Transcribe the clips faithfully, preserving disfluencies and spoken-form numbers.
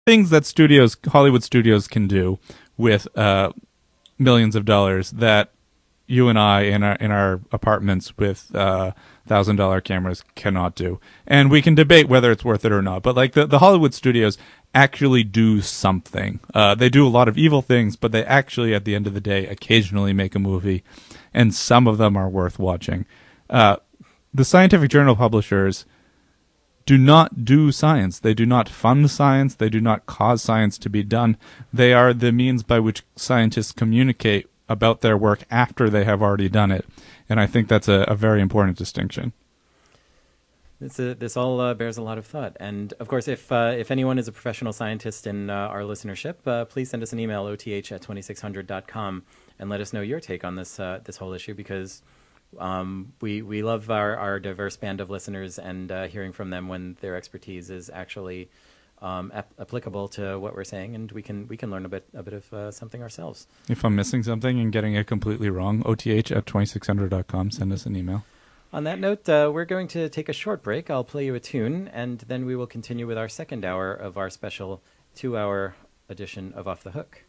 things that studios, Hollywood studios, can do with uh, millions of dollars that you and I in our in our apartments with uh, thousand dollar cameras cannot do. And we can debate whether it's worth it or not. But like the, the Hollywood studios actually do something. Uh, they do a lot of evil things, but they actually, at the end of the day, occasionally make a movie, and some of them are worth watching. Uh, the scientific journal publishers do not do science. They do not fund science. They do not cause science to be done. They are the means by which scientists communicate about their work after they have already done it. And I think that's a, a very important distinction. This, uh, this all uh, bears a lot of thought. And, of course, if uh, if anyone is a professional scientist in uh, our listenership, uh, please send us an email, O T H at twenty-six hundred dot com, and let us know your take on this uh, this whole issue, because um, we we love our, our diverse band of listeners, and uh, hearing from them when their expertise is actually um, ap- applicable to what we're saying, and we can we can learn a bit a bit of uh, something ourselves. If I'm missing something and getting it completely wrong, O T H at twenty-six hundred dot com, send us an email. On that note, uh, we're going to take a short break. I'll play you a tune, and then we will continue with our second hour of our special two-hour edition of Off the Hook.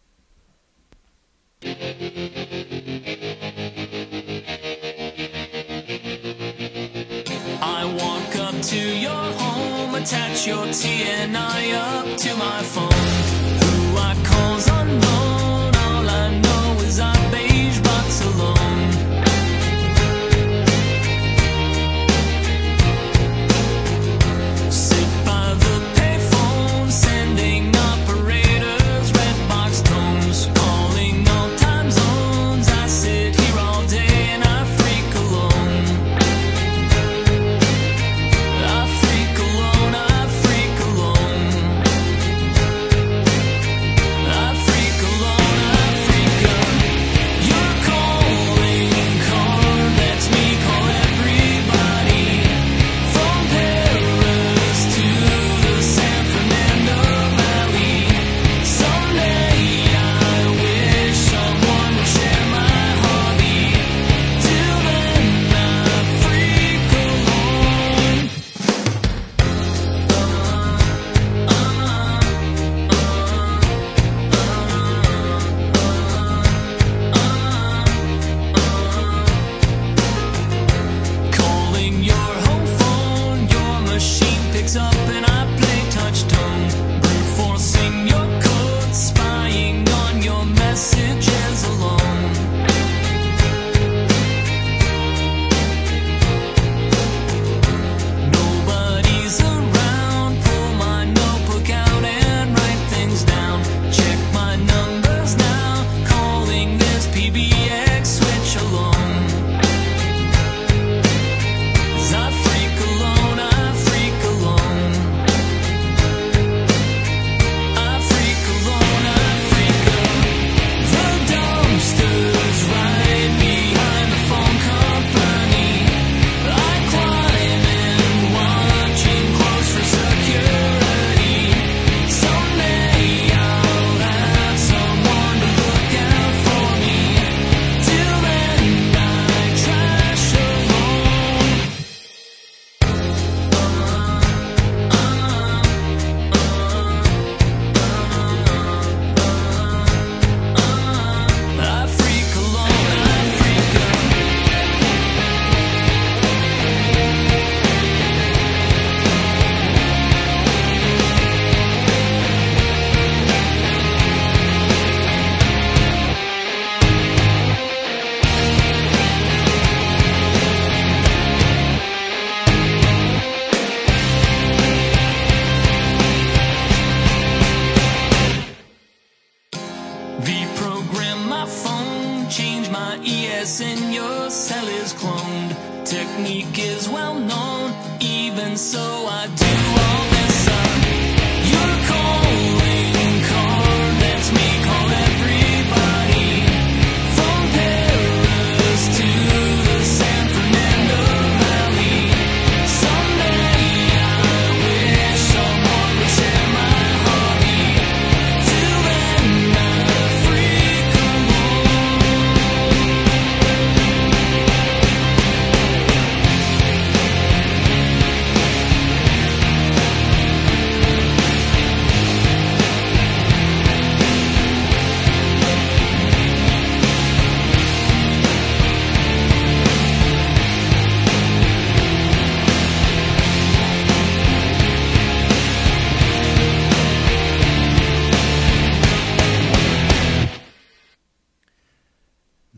I walk up to your home, attach your T N I up to my phone. Who I call's unknown, all I know is our beige box alone.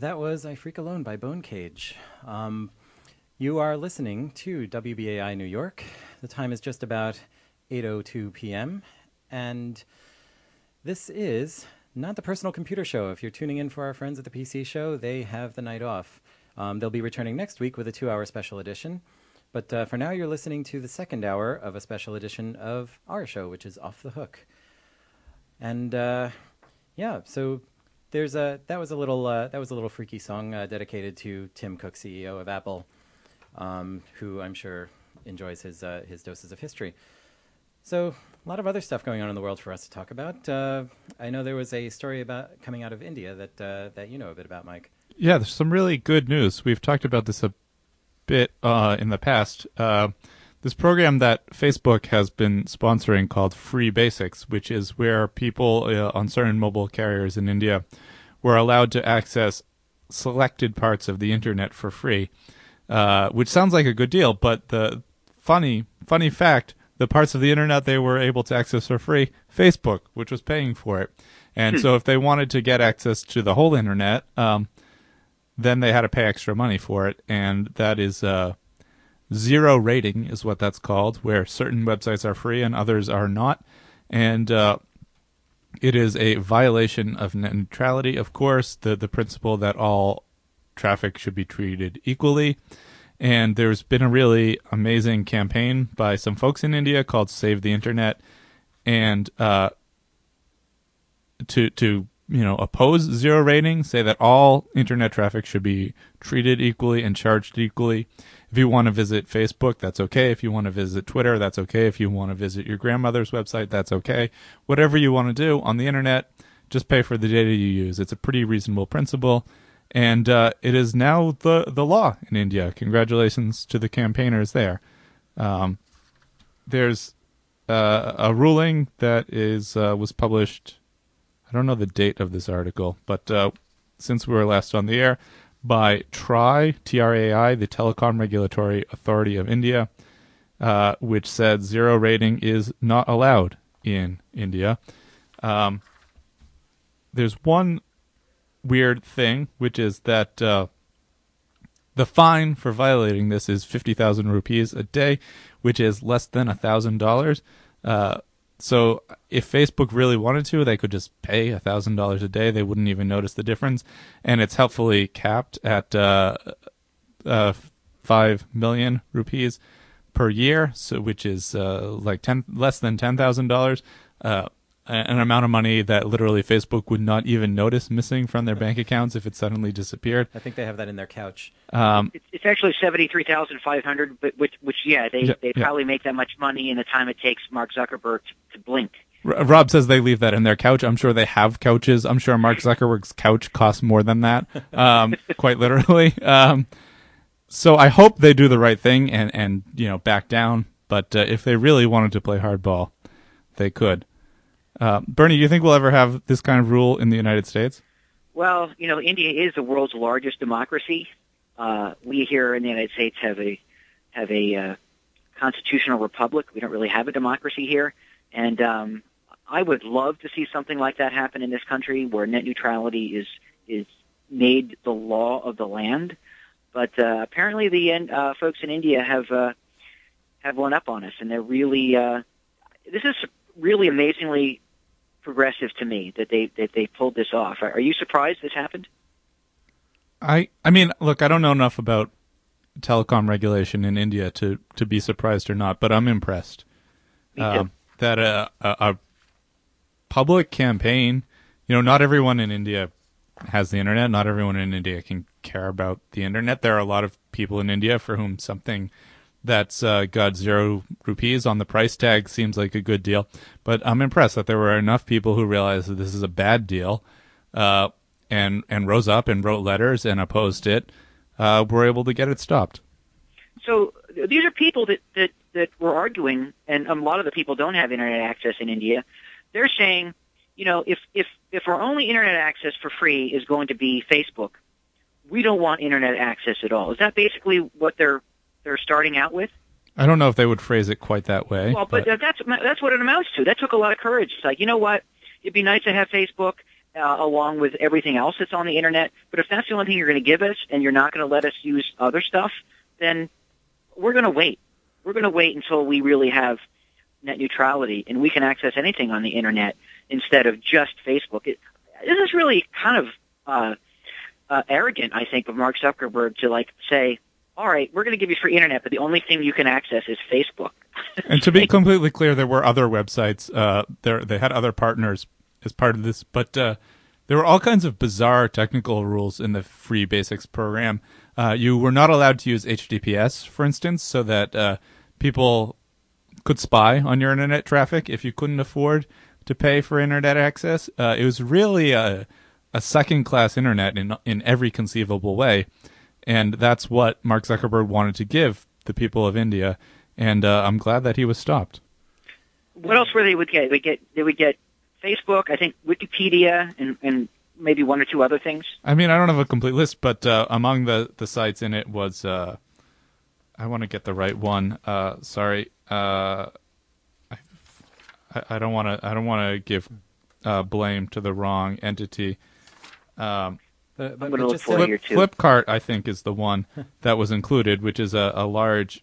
That was I Freak Alone by Bone Cage. Um, you are listening to W B A I New York. The time is just about eight oh two p.m. And this is not the Personal Computer Show. If you're tuning in for our friends at the P C Show, they have the night off. Um, they'll be returning next week with a two-hour special edition. But uh, for now, you're listening to the second hour of a special edition of our show, which is Off the Hook. And uh, yeah, so there's a that was a little uh, that was a little freaky song uh, dedicated to Tim Cook, C E O of Apple, um, who I'm sure enjoys his uh, his doses of history. So a lot of other stuff going on in the world for us to talk about. Uh, I know there was a story about coming out of India that uh, that you know a bit about, Mike. Yeah, there's some really good news. We've talked about this a bit uh, in the past. Uh, this program that Facebook has been sponsoring called Free Basics, which is where people uh, on certain mobile carriers in India were allowed to access selected parts of the internet for free, uh, which sounds like a good deal. But the funny, funny fact, the parts of the internet they were able to access for free, Facebook, which was paying for it. And so if they wanted to get access to the whole internet, um, then they had to pay extra money for it. And that is uh, zero rating is what that's called, where certain websites are free and others are not. And uh, it is a violation of net neutrality, of course, the, the principle that all traffic should be treated equally. And there's been a really amazing campaign by some folks in India called Save the Internet, and uh, to to you know oppose zero rating, say that all internet traffic should be treated equally and charged equally. If you want to visit Facebook, that's okay. If you want to visit Twitter, that's okay. If you want to visit your grandmother's website, that's okay. Whatever you want to do on the internet, just pay for the data you use. It's a pretty reasonable principle. And uh, it is now the, the law in India. Congratulations to the campaigners there. Um, there's uh, a ruling that is uh, was published, I don't know the date of this article, but uh, since we were last on the air, by TRAI, T R A I, the Telecom Regulatory Authority of India, uh, which said zero rating is not allowed in India. Um, there's one weird thing, which is that uh, the fine for violating this is fifty thousand rupees a day, which is less than one thousand dollars. Uh, so if Facebook really wanted to, they could just pay one thousand dollars a day. They wouldn't even notice the difference. And it's helpfully capped at uh, uh, five million rupees per year, so which is uh, like ten less than ten thousand dollars. Uh, an amount of money that literally Facebook would not even notice missing from their bank accounts if it suddenly disappeared. I think they have that in their couch. Um, it's, it's actually seventy-three thousand five hundred, but which, which yeah, they yeah, they yeah. probably make that much money in the time it takes Mark Zuckerberg to, to blink. R- Rob says they leave that in their couch. I'm sure they have couches. I'm sure Mark Zuckerberg's couch costs more than that, um, quite literally. Um, so I hope they do the right thing and, and you know back down. But uh, if they really wanted to play hardball, they could. Uh, Bernie, do you think we'll ever have this kind of rule in the United States? Well, you know, India is the world's largest democracy. Uh, we here in the United States have a have a uh, constitutional republic. We don't really have a democracy here, and um, I would love to see something like that happen in this country, where net neutrality is is made the law of the land. But uh, apparently, the uh, folks in India have uh, have one up on us, and they're really uh, this is really amazingly progressive to me that they that they pulled this off. Are you surprised this happened? I I mean, look, I don't know enough about telecom regulation in India to, to be surprised or not, but I'm impressed. Me too. Um, that a, a, a public campaign, you know, not everyone in India has the internet. Not everyone in India can care about the internet. There are a lot of people in India for whom something that's uh, got zero rupees on the price tag seems like a good deal. But I'm impressed that there were enough people who realized that this is a bad deal, uh, and and rose up and wrote letters and opposed it. Uh, were able to get it stopped. So these are people that, that, that were arguing, and a lot of the people don't have internet access in India. They're saying, you know, if if if our only internet access for free is going to be Facebook, we don't want internet access at all. Is that basically what they're they're starting out with? I don't know if they would phrase it quite that way. Well, but, but that's that's what it amounts to. That took a lot of courage. It's like, you know what? It'd be nice to have Facebook, uh, along with everything else that's on the internet. But if that's the only thing you're going to give us, and you're not going to let us use other stuff, then we're going to wait. We're going to wait until we really have net neutrality and we can access anything on the internet instead of just Facebook. It, this is really kind of uh, uh, arrogant, I think, of Mark Zuckerberg to like say, all right, we're going to give you free internet, but the only thing you can access is Facebook. And to be completely clear, there were other websites. Uh, there, they had other partners as part of this, but uh, there were all kinds of bizarre technical rules in the free basics program. Uh, you were not allowed to use H T T P S, for instance, so that uh, people could spy on your internet traffic if you couldn't afford to pay for internet access. Uh, it was really a, a second-class internet in in every conceivable way. And that's what Mark Zuckerberg wanted to give the people of India, and uh, I'm glad that he was stopped. What else were they would get? They would get they would get Facebook, I think Wikipedia, and, and maybe one or two other things. I mean, I don't have a complete list, but uh, among the, the sites in it was, uh, I want to get the right one. Uh, sorry, uh, I, I don't want to I don't want to give uh, blame to the wrong entity. Um, But, but I'm going to look just for to- it here too. Flipkart, I think, is the one that was included, which is a, a large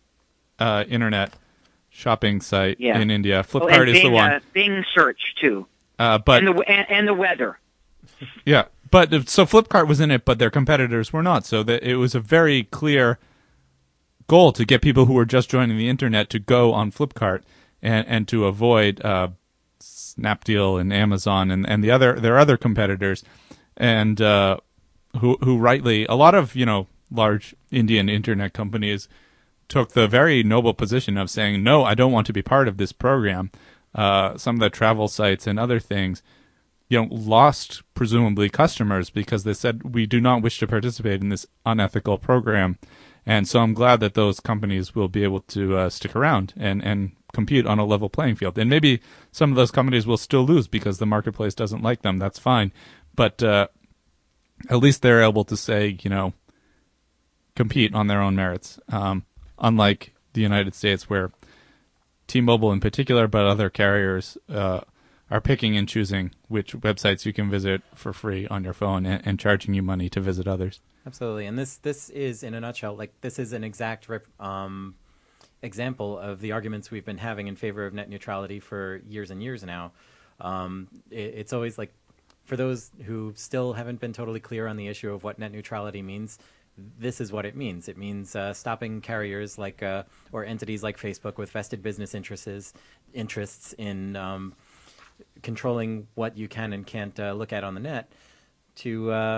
uh, internet shopping site Yeah. in India. Oh, Flipkart and is Bing, the one. Uh, Bing search too, Uh, but and the and, and the weather. yeah, but uh, so Flipkart was in it, but their competitors were not. So that it was a very clear goal to get people who were just joining the internet to go on Flipkart and and to avoid uh, Snapdeal and Amazon and, and the other their other competitors. And uh, who who rightly, a lot of, you know, large Indian internet companies took the very noble position of saying, no, I don't want to be part of this program. Uh, some of the travel sites and other things, you know, lost presumably customers because they said, we do not wish to participate in this unethical program. And so I'm glad that those companies will be able to uh, stick around and, and compete on a level playing field. And maybe some of those companies will still lose because the marketplace doesn't like them. That's fine. But uh, at least they're able to say, you know, compete on their own merits. Um, unlike the United States, where T-Mobile in particular, but other carriers uh, are picking and choosing which websites you can visit for free on your phone and, and charging you money to visit others. Absolutely, and this this is, in a nutshell, like this is an exact rep, um, example of the arguments we've been having in favor of net neutrality for years and years now. Um, it, it's always like, for those who still haven't been totally clear on the issue of what net neutrality means, this is what it means. It means uh, stopping carriers like uh, or entities like Facebook with vested business interests interests in um, controlling what you can and can't uh, look at on the net to uh,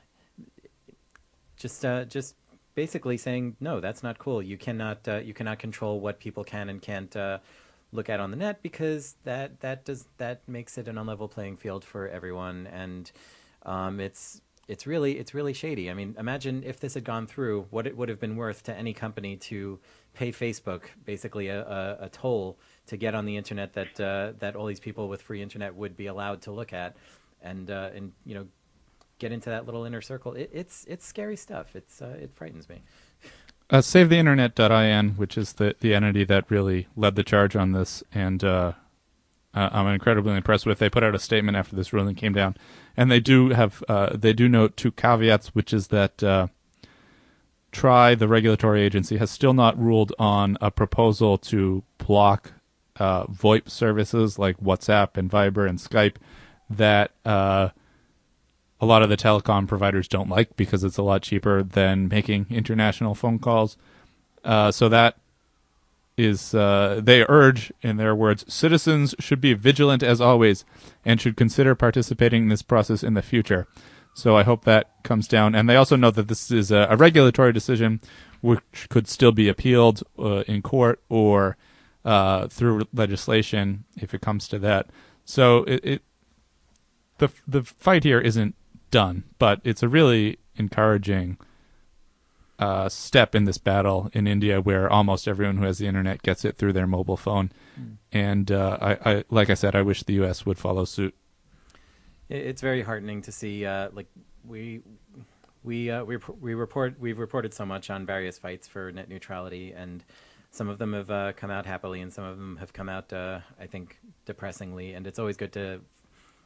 just uh, just basically saying, no, that's not cool. You cannot uh, you cannot control what people can and can't uh, look at on the net, because that that does that makes it an unlevel playing field for everyone, and um, it's it's really it's really shady. I mean, imagine if this had gone through, what it would have been worth to any company to pay Facebook basically a, a, a toll to get on the internet that uh, that all these people with free internet would be allowed to look at, and uh, and you know, get into that little inner circle. It, it's it's scary stuff. It's uh, it frightens me. Uh, save the internet dot I N, which is the, the entity that really led the charge on this, and uh, uh, I'm incredibly impressed with. They put out a statement after this ruling came down, and they do have uh, they do note two caveats, which is that uh, T R I, the regulatory agency, has still not ruled on a proposal to block uh, VoIP services like WhatsApp and Viber and Skype that uh, a lot of the telecom providers don't like, because it's a lot cheaper than making international phone calls. Uh, so that is, uh, they urge, in their words, citizens should be vigilant as always and should consider participating in this process in the future. So I hope that comes down. And they also note that this is a, a regulatory decision which could still be appealed uh, in court or uh, through legislation if it comes to that. So it, it the the fight here isn't done, but it's a really encouraging uh, step in this battle in India, where almost everyone who has the internet gets it through their mobile phone. Mm. And uh, I, I, like I said, I wish the U S would follow suit. It's very heartening to see. Uh, like we we uh, we we report we've reported so much on various fights for net neutrality, and some of them have uh, come out happily, and some of them have come out, uh, I think, depressingly. And it's always good to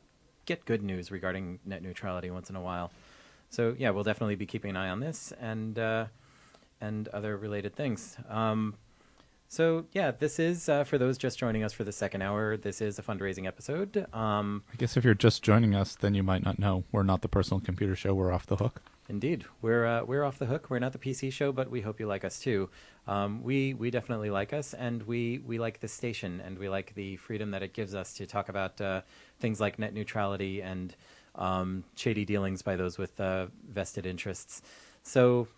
get good news regarding net neutrality once in a while. So yeah, we'll definitely be keeping an eye on this and uh, and other related things. Um, so yeah, this is uh, for those just joining us for the second hour. This is a fundraising episode. Um, I guess if you're just joining us, then you might not know we're not the Personal Computer Show. We're off the hook. Indeed, we're uh, we're off the hook. We're not the P C show, but we hope you like us too. Um, we we definitely like us, and we we like this station, and we like the freedom that it gives us to talk about uh, things like net neutrality and um, shady dealings by those with uh, vested interests. So,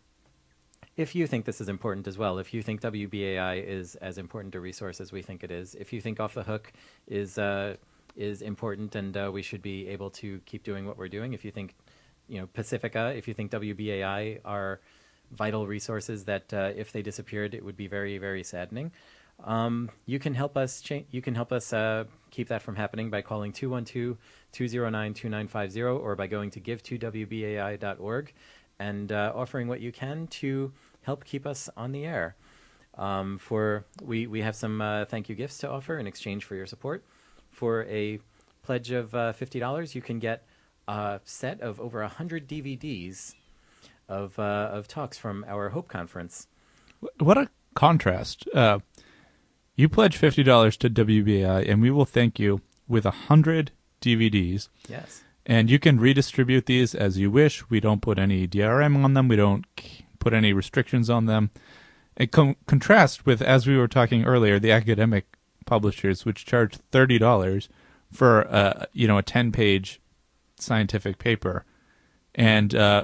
if you think this is important as well, if you think W B A I is as important a resource as we think it is, if you think Off the Hook is uh, is important and uh, we should be able to keep doing what we're doing, if you think you know, Pacifica, if you think W B A I are vital resources that uh, if they disappeared, it would be very, very saddening. Um, you can help us cha- you can help us uh, keep that from happening by calling two one two, two zero nine, two nine five zero or by going to give to W B A I dot org and uh, offering what you can to help keep us on the air. Um, for we, we have some uh, thank you gifts to offer in exchange for your support. For a pledge of uh, fifty dollars, you can get a set of over one hundred D V Ds of uh, of talks from our Hope Conference. What a contrast. Uh, you pledge fifty dollars to W B A I, and we will thank you with one hundred D V Ds. Yes. And you can redistribute these as you wish. We don't put any D R M on them. We don't put any restrictions on them. It com- contrasts with, as we were talking earlier, the academic publishers, which charge thirty dollars for uh, you know a ten-page scientific paper. And uh,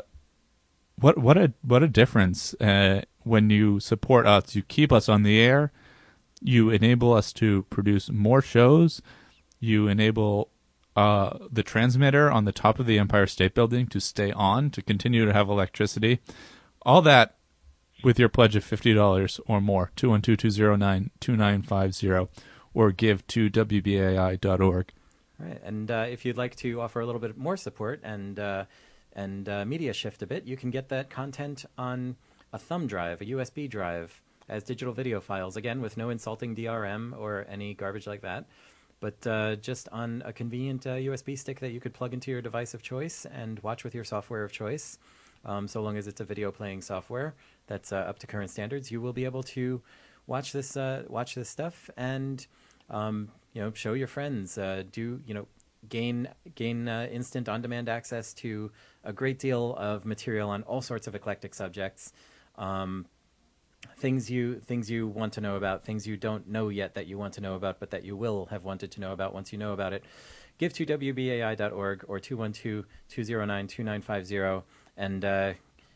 what what a what a difference uh, when you support us. You keep us on the air. You enable us to produce more shows. You enable uh, the transmitter on the top of the Empire State Building to stay on, to continue to have electricity. All that with your pledge of fifty dollars or more. two one two, two zero nine, two nine five zero or give to W B A I dot org. Right, and uh, if you'd like to offer a little bit more support and uh, and uh, media shift a bit, you can get that content on a thumb drive, a U S B drive, as digital video files, again, with no insulting D R M or any garbage like that, but uh, just on a convenient uh, U S B stick that you could plug into your device of choice and watch with your software of choice. Um, so long as it's a video playing software that's uh, up to current standards, you will be able to watch this uh, watch this stuff and um, you know, show your friends, uh, do, you know, gain gain uh, instant on-demand access to a great deal of material on all sorts of eclectic subjects, um, things you things you want to know about, things you don't know yet that you want to know about, but that you will have wanted to know about once you know about it. Give to W B A I dot org or two one two, two zero nine, two nine five zero, and uh,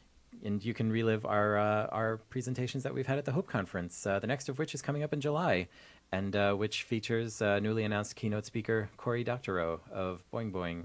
and you can relive our uh, our presentations that we've had at the Hope Conference, uh, the next of which is coming up in July, and uh, which features uh, newly announced keynote speaker Cory Doctorow of Boing Boing.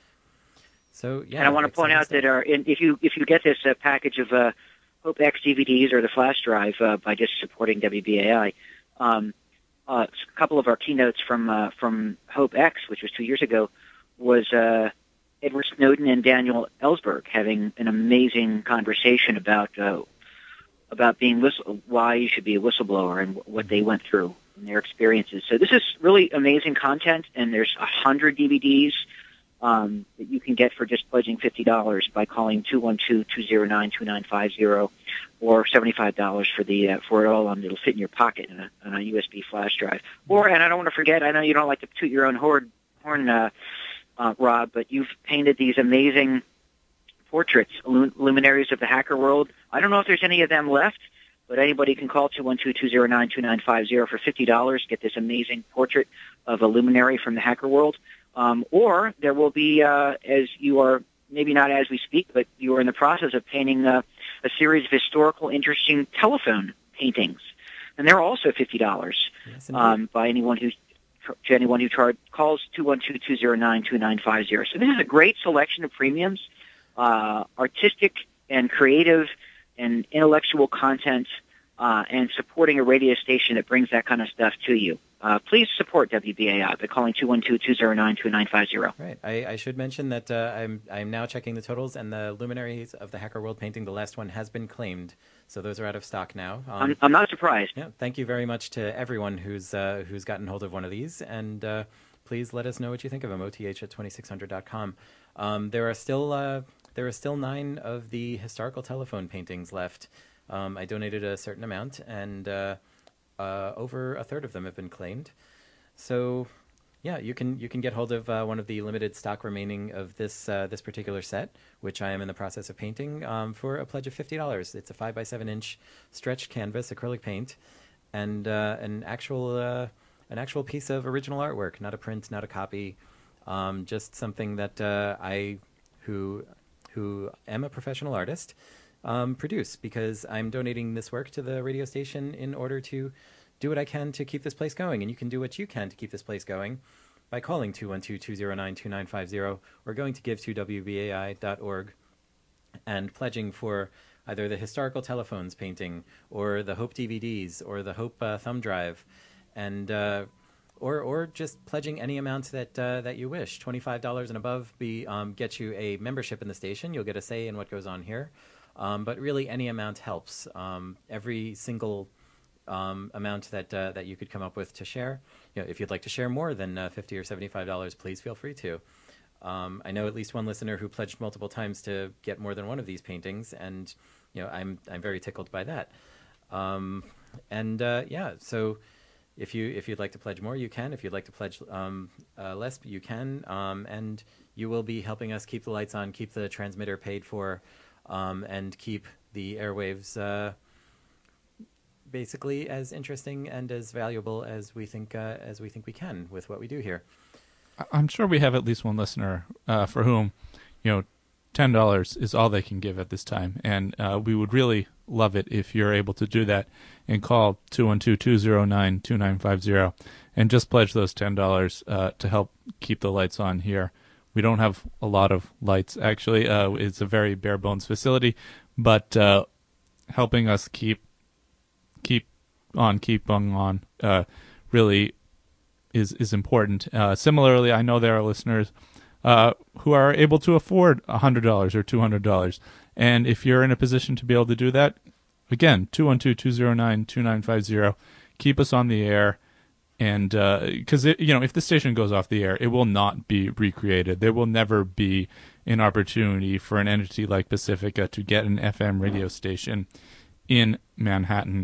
So yeah, and I want to point out stuff. that our, in, if you if you get this uh, package of uh, Hope X D V Ds or the flash drive uh, by just supporting W B A I, um, uh, a couple of our keynotes from uh, from Hope X, which was two years ago, was uh, Edward Snowden and Daniel Ellsberg having an amazing conversation about uh, about being whistle- why you should be a whistleblower and what they went through and their experiences. So this is really amazing content, and there's a hundred D V Ds um, that you can get for just pledging fifty dollars by calling two one two, two zero nine, two nine five zero, or seventy-five dollars for the uh, for it all, and it'll fit in your pocket in a, on a U S B flash drive. Or, and I don't want to forget, I know you don't like to toot your own horn, horn uh, uh, Rob, but you've painted these amazing portraits, luminaries of the hacker world. I don't know if there's any of them left, but anybody can call two one two, two zero nine, two nine five zero for fifty dollars, get this amazing portrait of a luminary from the hacker world. Um, or there will be, uh, as you are, maybe not as we speak, but you are in the process of painting uh, a series of historical, interesting telephone paintings. And they're also fifty dollars yes, um, by anyone who to anyone who char- calls two one two, two zero nine, two nine five zero. So this is a great selection of premiums, uh, artistic and creative and intellectual content, uh, and supporting a radio station that brings that kind of stuff to you. Uh, please support W B A I by calling two one two, two zero nine, two nine five zero. Right. I, I should mention that uh, I'm I'm now checking the totals, and the luminaries of the Hacker World painting, the last one, has been claimed. So those are out of stock now. Um, I'm, I'm not surprised. Yeah. Thank you very much to everyone who's uh, who's gotten hold of one of these, and uh, please let us know what you think of them. O T H at twenty-six hundred dot com. Um, there are still uh, there are still nine of the historical telephone paintings left. Um, I donated a certain amount, and uh, uh, over a third of them have been claimed. So, yeah, you can you can get hold of uh, one of the limited stock remaining of this uh, this particular set, which I am in the process of painting, um, for a pledge of fifty dollars. It's a five by seven inch stretched canvas acrylic paint, and uh, an actual uh, an actual piece of original artwork, not a print, not a copy, um, just something that uh, I, who who am a professional artist, um, produce, because I'm donating this work to the radio station in order to do what I can to keep this place going. And you can do what you can to keep this place going by calling two one two, two zero nine, two nine five zero or going to give to W B A I dot org and pledging for either the historical telephones painting or the Hope D V Ds or the Hope uh, thumb drive, and uh, or or just pledging any amount that uh, that you wish. twenty-five dollars and above be um, get you a membership in the station. You'll get a say in what goes on here. Um, but really, any amount helps. Um, every single um, amount that uh, that you could come up with to share. You know, if you'd like to share more than uh, fifty or seventy-five dollars, please feel free to. Um, I know at least one listener who pledged multiple times to get more than one of these paintings, and you know, I'm I'm very tickled by that. Um, and uh, yeah, so if you if you'd like to pledge more, you can. If you'd like to pledge um, uh, less, you can. Um, and you will be helping us keep the lights on, keep the transmitter paid for, um, and keep the airwaves uh, basically as interesting and as valuable as we think uh, as we think we can with what we do here. I'm sure we have at least one listener uh, for whom, you know, ten dollars is all they can give at this time. And uh, we would really love it if you're able to do that and call two one two, two zero nine, two nine five zero and just pledge those ten dollars uh, to help keep the lights on here. We don't have a lot of lights, actually. Uh, it's a very bare-bones facility, but uh, helping us keep keep on, keep on, on uh, really is is important. Uh, similarly, I know there are listeners uh, who are able to afford one hundred dollars or two hundred dollars. And if you're in a position to be able to do that, again, two one two, two zero nine, two nine five zero. Keep us on the air. And because, uh, you know, if the station goes off the air, it will not be recreated. There will never be an opportunity for an entity like Pacifica to get an F M radio station in Manhattan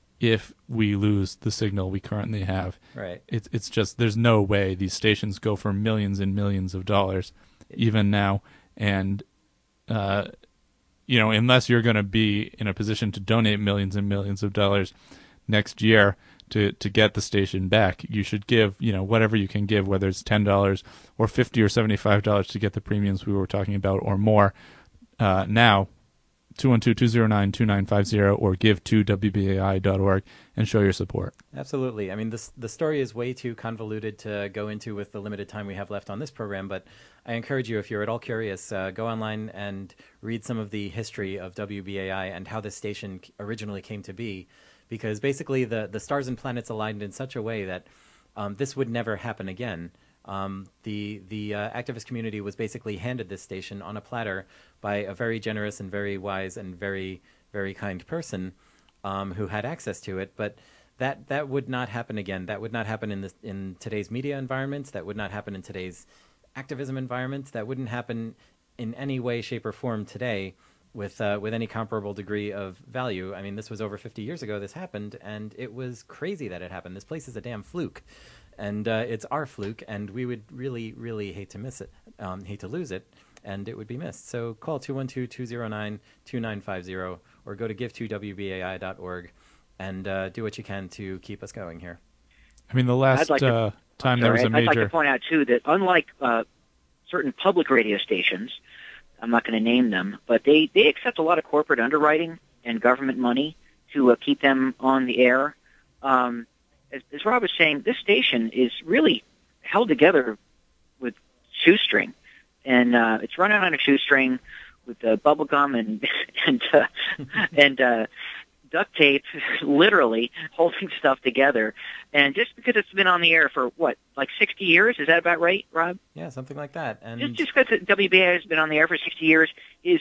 if we lose the signal we currently have. Right. It's it's just, there's no way these stations go for millions and millions of dollars, even now. And, uh, you know, unless you're going to be in a position to donate millions and millions of dollars next year to, to get the station back, you should give, you know, whatever you can give, whether it's ten dollars or fifty dollars or seventy-five dollars to get the premiums we were talking about or more. Uh, now, two one two, two zero nine, two nine five zero or give to W B A I dot org and show your support. Absolutely. I mean, this, the story is way too convoluted to go into with the limited time we have left on this program, but I encourage you, if you're at all curious, uh, go online and read some of the history of W B A I and how this station originally came to be, because basically the, the stars and planets aligned in such a way that um, this would never happen again. Um, the the uh, activist community was basically handed this station on a platter by a very generous and very wise and very, very kind person um, who had access to it. But that that would not happen again. That would not happen in this, in today's media environments. That would not happen in today's activism environments. That wouldn't happen in any way, shape, or form today with uh, with any comparable degree of value. I mean, this was over fifty years ago this happened, and it was crazy that it happened. This place is a damn fluke. And uh, it's our fluke, and we would really, really hate to miss it, um, hate to lose it, and it would be missed. So call two one two, two zero nine, two nine five zero or go to give to W B A I dot org and uh, do what you can to keep us going here. I mean, the last like to, uh, time sorry, there was a I'd major... like to point out, too, that unlike uh, certain public radio stations, I'm not going to name them, but they, they accept a lot of corporate underwriting and government money to uh, keep them on the air. Um As, as Rob was saying, this station is really held together with shoestring, and uh, it's run out on a shoestring with uh, bubble gum and and uh, and uh, duct tape, literally holding stuff together. And just because it's been on the air for what, like sixty years, is that about right, Rob? Yeah, something like that. And just just because W B A I has been on the air for sixty years is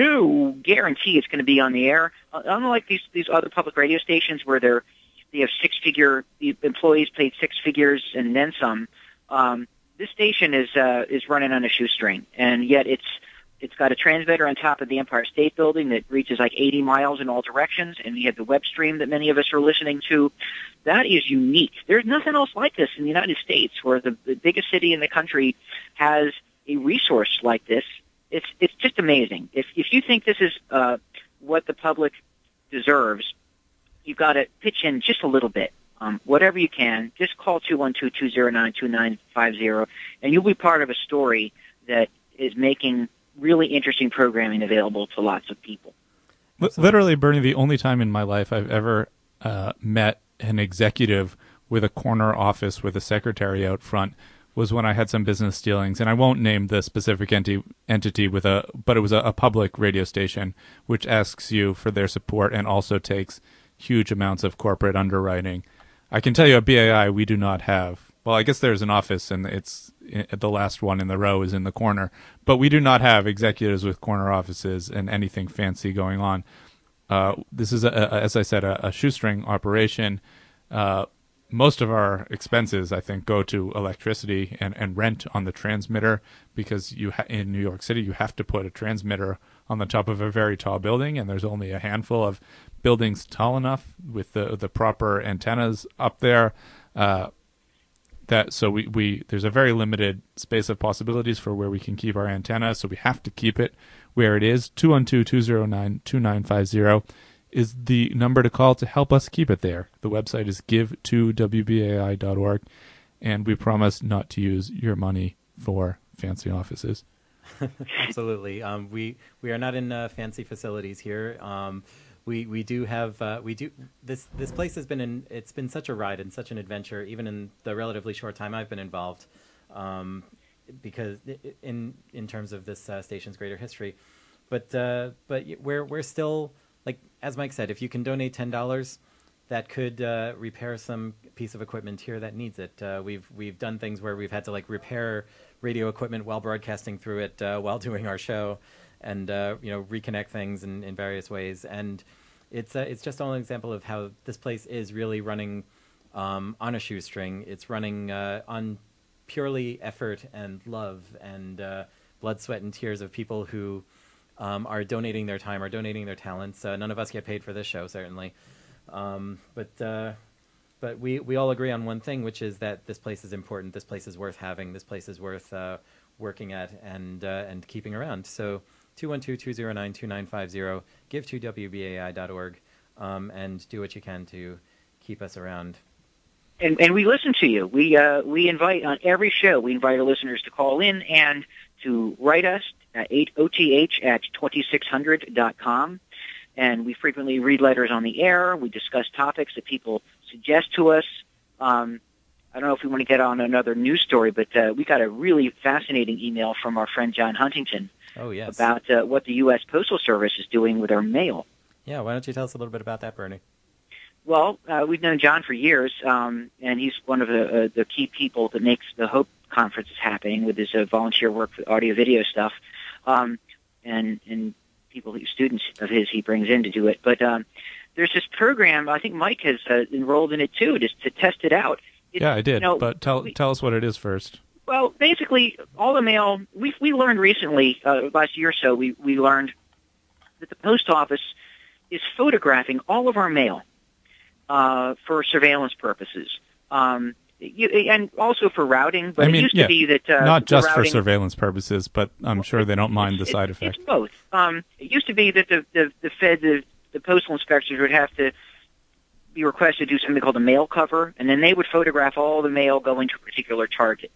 no guarantee it's going to be on the air. Uh, unlike these these other public radio stations where they're They have six-figure the employees paid six figures and then some. Um, this station is uh, is running on a shoestring, and yet it's it's got a transmitter on top of the Empire State Building that reaches like eighty miles in all directions, and we have the web stream that many of us are listening to. That is unique. There's nothing else like this in the United States, where the, the biggest city in the country has a resource like this. It's it's just amazing. If if you think this is uh, what the public deserves, you've got to pitch in just a little bit. Um, whatever you can, just call two one two, two zero nine, two nine five zero, and you'll be part of a story that is making really interesting programming available to lots of people. Literally, Bernie, the only time in my life I've ever uh, met an executive with a corner office with a secretary out front was when I had some business dealings, and I won't name the specific enti- entity with a, but it was a, a public radio station which asks you for their support and also takes huge amounts of corporate underwriting. I can tell you at B A I we do not have. Well, I guess there's an office, and it's the last one in the row is in the corner, but we do not have executives with corner offices and anything fancy going on. Uh, this is, a, a, as I said, a, a shoestring operation. Uh, Most of our expenses, I think, go to electricity and, and rent on the transmitter, because you ha- in New York City you have to put a transmitter on the top of a very tall building, and there's only a handful of buildings tall enough with the the proper antennas up there. Uh, that so we, we there's a very limited space of possibilities for where we can keep our antenna, so we have to keep it where it is. two one two, two zero nine, two nine five zero is the number to call to help us keep it there. The website is give to w b a i dot org, and we promise not to use your money for fancy offices. Absolutely. Um, we we are not in uh, fancy facilities here. Um, we we do have uh, we do this this place has been in it's been such a ride and such an adventure, even in the relatively short time I've been involved, um, because in in terms of this uh, station's greater history, but uh, but we're we're still. Like, as Mike said, if you can donate ten dollars, that could uh, repair some piece of equipment here that needs it. Uh, we've we've done things where we've had to like repair radio equipment while broadcasting through it uh, while doing our show, and uh, you know reconnect things in, in various ways. And it's uh, it's just an example of how this place is really running um, on a shoestring. It's running uh, on purely effort and love and uh, blood, sweat, and tears of people who. Um, are donating their time, are donating their talents. Uh, none of us get paid for this show, certainly. Um, but uh, but we, we all agree on one thing, which is that this place is important. This place is worth having. This place is worth uh, working at and uh, and keeping around. So two one two, two zero nine, two nine five zero, give to w b a i dot org, um, and do what you can to keep us around. And, and we listen to you. We uh, we invite on every show. We invite our listeners to call in and to write us at O T H at twenty-six hundred dot com. And we frequently read letters on the air. We discuss topics that people suggest to us. Um, I don't know if we want to get on another news story, but uh, we got a really fascinating email from our friend John Huntington. Oh, yes. About uh, what the U S Postal Service is doing with our mail. Yeah, why don't you tell us a little bit about that, Bernie? Well, uh, we've known John for years, um, and he's one of the, uh, the key people that makes the Hope Conference happening with his uh, volunteer work for audio-video stuff, um, and, and people, students of his he brings in to do it. But um, there's this program, I think Mike has uh, enrolled in it too, just to test it out. It, yeah, I did, you know, but tell we, tell us what it is first. Well, basically, all the mail, we we learned recently, uh, last year or so, we, we learned that the post office is photographing all of our mail. Uh, for surveillance purposes, um, you, and also for routing. But I mean, it used yeah, to be that uh, not just routing, for surveillance purposes, but I'm sure they don't mind the it, side effect. It's both. Um, it used to be that the the, the Fed, the, the postal inspectors would have to be requested to do something called a mail cover, and then they would photograph all the mail going to a particular target.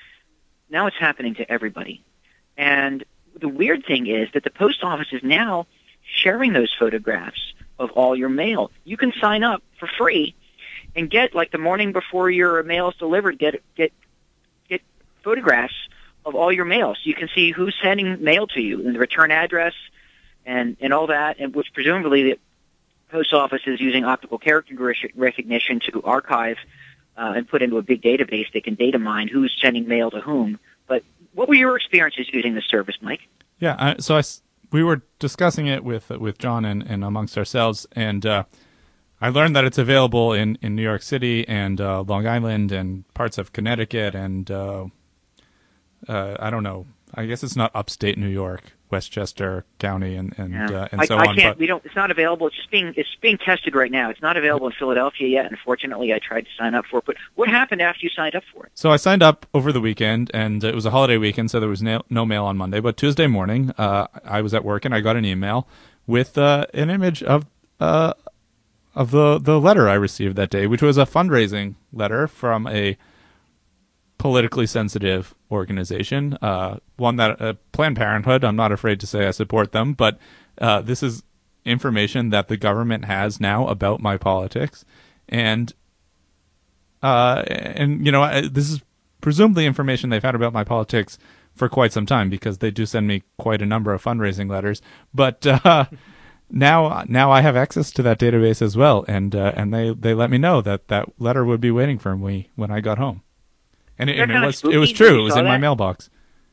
Now it's happening to everybody, and the weird thing is that the post office is now sharing those photographs of all your mail. You can sign up for free and get, like the morning before your mail is delivered, get get get photographs of all your mail, so you can see who's sending mail to you and the return address and and all that, and which presumably the post office is using optical character recognition to archive uh, and put into a big database. They can data mine who's sending mail to whom. But what were your experiences using this service, Mike? Yeah, I, so I. we were discussing it with with John and, and amongst ourselves, and uh, I I learned that it's available in, in New York City and uh, Long Island and parts of Connecticut and uh, uh, I don't know. I guess it's not upstate New York, Westchester County, and and, Yeah. uh, and I, so I on. can't. But, We don't. It's not available. It's just being. It's being tested right now. It's not available in Philadelphia yet. Unfortunately, I tried to sign up for it. But what happened after you signed up for it? so I signed up over the weekend, and it was a holiday weekend, so there was no, no mail on Monday. But Tuesday morning, uh, I was at work, and I got an email with uh, an image of uh, of the the letter I received that day, which was a fundraising letter from a politically sensitive organization, uh, one that uh, Planned Parenthood. I'm not afraid to say I support them, but uh, this is information that the government has now about my politics, and uh, and you know I, this is presumably information they've had about my politics for quite some time because they do send me quite a number of fundraising letters. But uh, now now I have access to that database as well, and uh, and they they let me know that that letter would be waiting for me when I got home. And, it, and it was it was true. It was in my mailbox.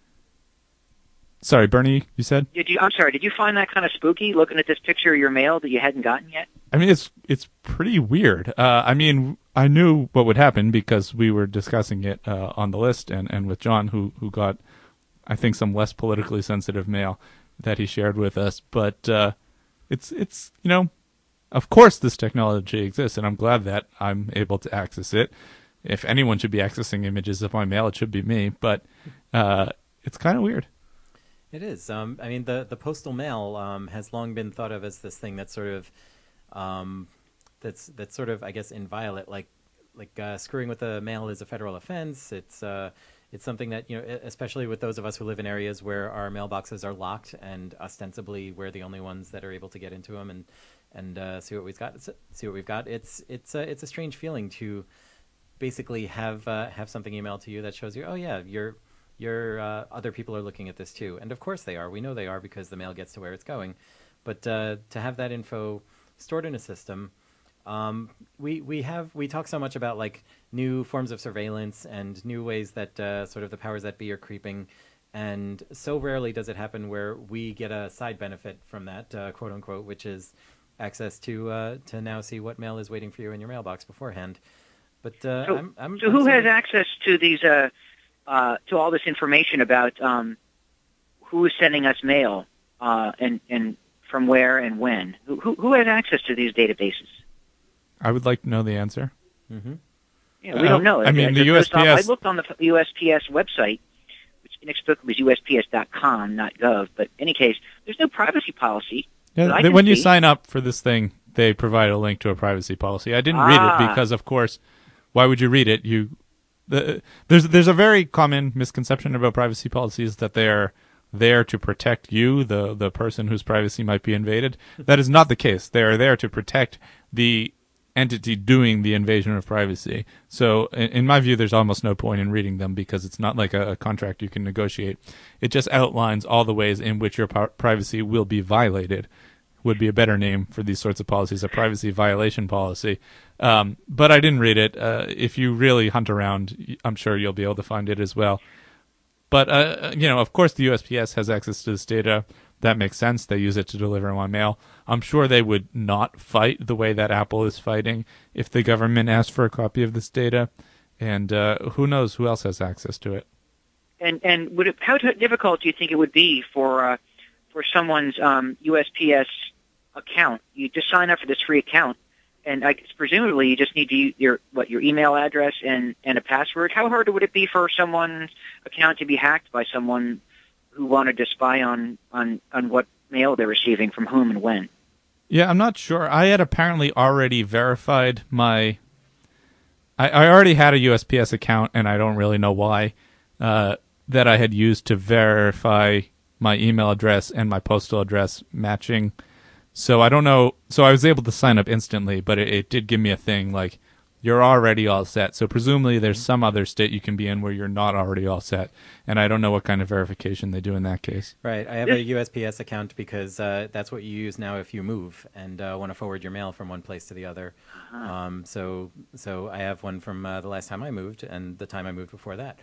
Sorry, Bernie, you said? Did you? I'm sorry. Did you find that kind of spooky? Looking at this picture of your mail that you hadn't gotten yet. I mean, it's it's pretty weird. Uh, I mean, I knew what would happen because we were discussing it uh, on the list, and, and with John, who who got, I think, some less politically sensitive mail that he shared with us. But uh, it's it's you know, of course, this technology exists, and I'm glad that I'm able to access it. If anyone should be accessing images of my mail, it should be me. But uh, it's kind of weird. It is. Um, I mean, the, the postal mail um, has long been thought of as this thing that's sort of, um, that's that's sort of, I guess, inviolate. Like, like uh, screwing with the mail is a federal offense. It's uh, it's something that, you know, especially with those of us who live in areas where our mailboxes are locked and ostensibly we're the only ones that are able to get into them and and uh, see what we've got. See what we've got. It's it's uh, it's a strange feeling to basically have uh, have something emailed to you that shows you, oh yeah, your your uh, other people are looking at this too, and of course they are. We know they are because the mail gets to where it's going. But uh, to have that info stored in a system, um, we we have we talk so much about like new forms of surveillance and new ways that uh, sort of the powers that be are creeping, and so rarely does it happen where we get a side benefit from that, uh, quote unquote, which is access to uh, to now see what mail is waiting for you in your mailbox beforehand. But uh, so, I'm, I'm, so I'm who sort has of... access to these, uh, uh, to all this information about um, who is sending us mail uh, and and from where and when? Who, who who has access to these databases? I would like to know the answer. Mm-hmm. Yeah, we Uh, don't know. I mean, I the just- U S P S I looked on the U S P S website, which inexplicably was U S P S dot com, not gov. But in any case, there's no privacy policy. Yeah, that I they, can when you see. sign up for this thing, they provide a link to a privacy policy. I didn't Ah. read it because, of course, why would you read it? You the, there's there's a very common misconception about privacy policies that they're there to protect you, the the person whose privacy might be invaded. That is not the case. They are there to protect the entity doing the invasion of privacy. So, in, in my view, there's almost no point in reading them because it's not like a, a contract you can negotiate. It just outlines all the ways in which your pri- privacy will be violated. Would be a better name for these sorts of policies, a privacy violation policy. Um, but I didn't read it. Uh, if you really hunt around, I'm sure you'll be able to find it as well. But, uh, you know, of course the U S P S has access to this data. That makes sense. They use it to deliver my mail. I'm sure they would not fight the way that Apple is fighting if the government asked for a copy of this data. And uh, who knows who else has access to it. And and would it, how difficult do you think it would be for uh, for someone's um, U S P S account? You just sign up for this free account, and I guess presumably you just need to use your what your email address and, and a password. How hard would it be for someone's account to be hacked by someone who wanted to spy on, on, on what mail they're receiving from whom and when? Yeah, I'm not sure. I had apparently already verified my... I, I already had a U S P S account, and I don't really know why, uh, that I had used to verify my email address and my postal address matching. So I don't know. So I was able to sign up instantly, but it, it did give me a thing like, you're already all set. So presumably there's some other state you can be in where you're not already all set. And I don't know what kind of verification they do in that case. Right. I have a U S P S account because uh, that's what you use now if you move and uh, want to forward your mail from one place to the other. Um, so so I have one from uh, the last time I moved and the time I moved before that.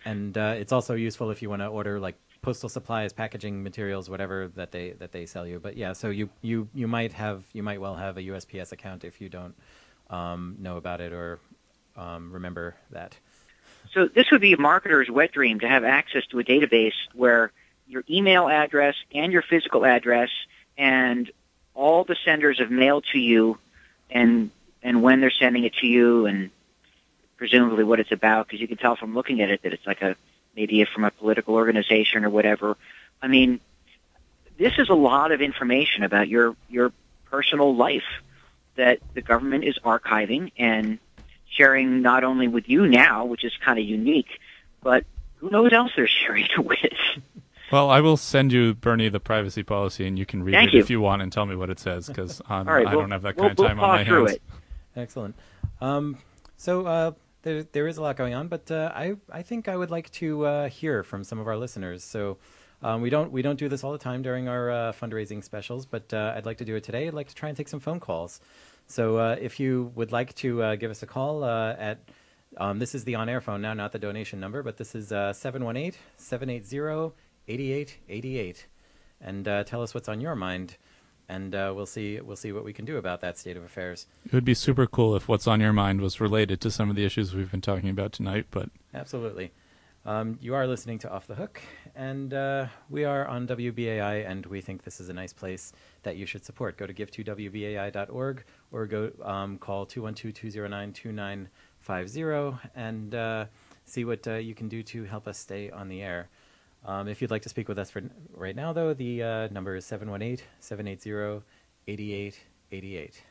And uh, it's also useful if you want to order like postal supplies, packaging materials, whatever that they that they sell you. But yeah, so you you you might have you might well have a U S P S account if you don't um, know about it or um, remember that. So this would be a marketer's wet dream to have access to a database where your email address and your physical address and all the senders have mailed to you and and when they're sending it to you and presumably what it's about, because you can tell from looking at it that it's like a maybe from a political organization or whatever. I mean, this is a lot of information about your your personal life that the government is archiving and sharing not only with you now, which is kind of unique, but who knows else they're sharing it with. Well, I will send you, Bernie, the privacy policy, and you can read Thank it you. if you want and tell me what it says, because um, right, I we'll, don't have that we'll, kind we'll of time paw on my through hands. it. Excellent. Um, so uh, there there is a lot going on, but uh, I I think I would like to uh, hear from some of our listeners. So um, we don't we don't do this all the time during our uh, fundraising specials, but uh, I'd like to do it today. I'd like to try and take some phone calls. So uh, if you would like to uh, give us a call uh, at um, this is the on-air phone now, not the donation number, but this is uh, seven one eight, seven eight zero, eight eight eight eight, and uh, tell us what's on your mind. And uh, we'll see. We'll see what we can do about that state of affairs. It would be super cool if what's on your mind was related to some of the issues we've been talking about tonight. But Absolutely. Um, you are listening to Off the Hook, and uh, we are on W B A I, and we think this is a nice place that you should support. Go to give to W B A I dot org or go um, call two one two, two zero nine, two nine five zero and uh, see what uh, you can do to help us stay on the air. Um, if you'd like to speak with us for right now, though, the uh, number is seven one eight, seven eight zero, eight eight eight eight.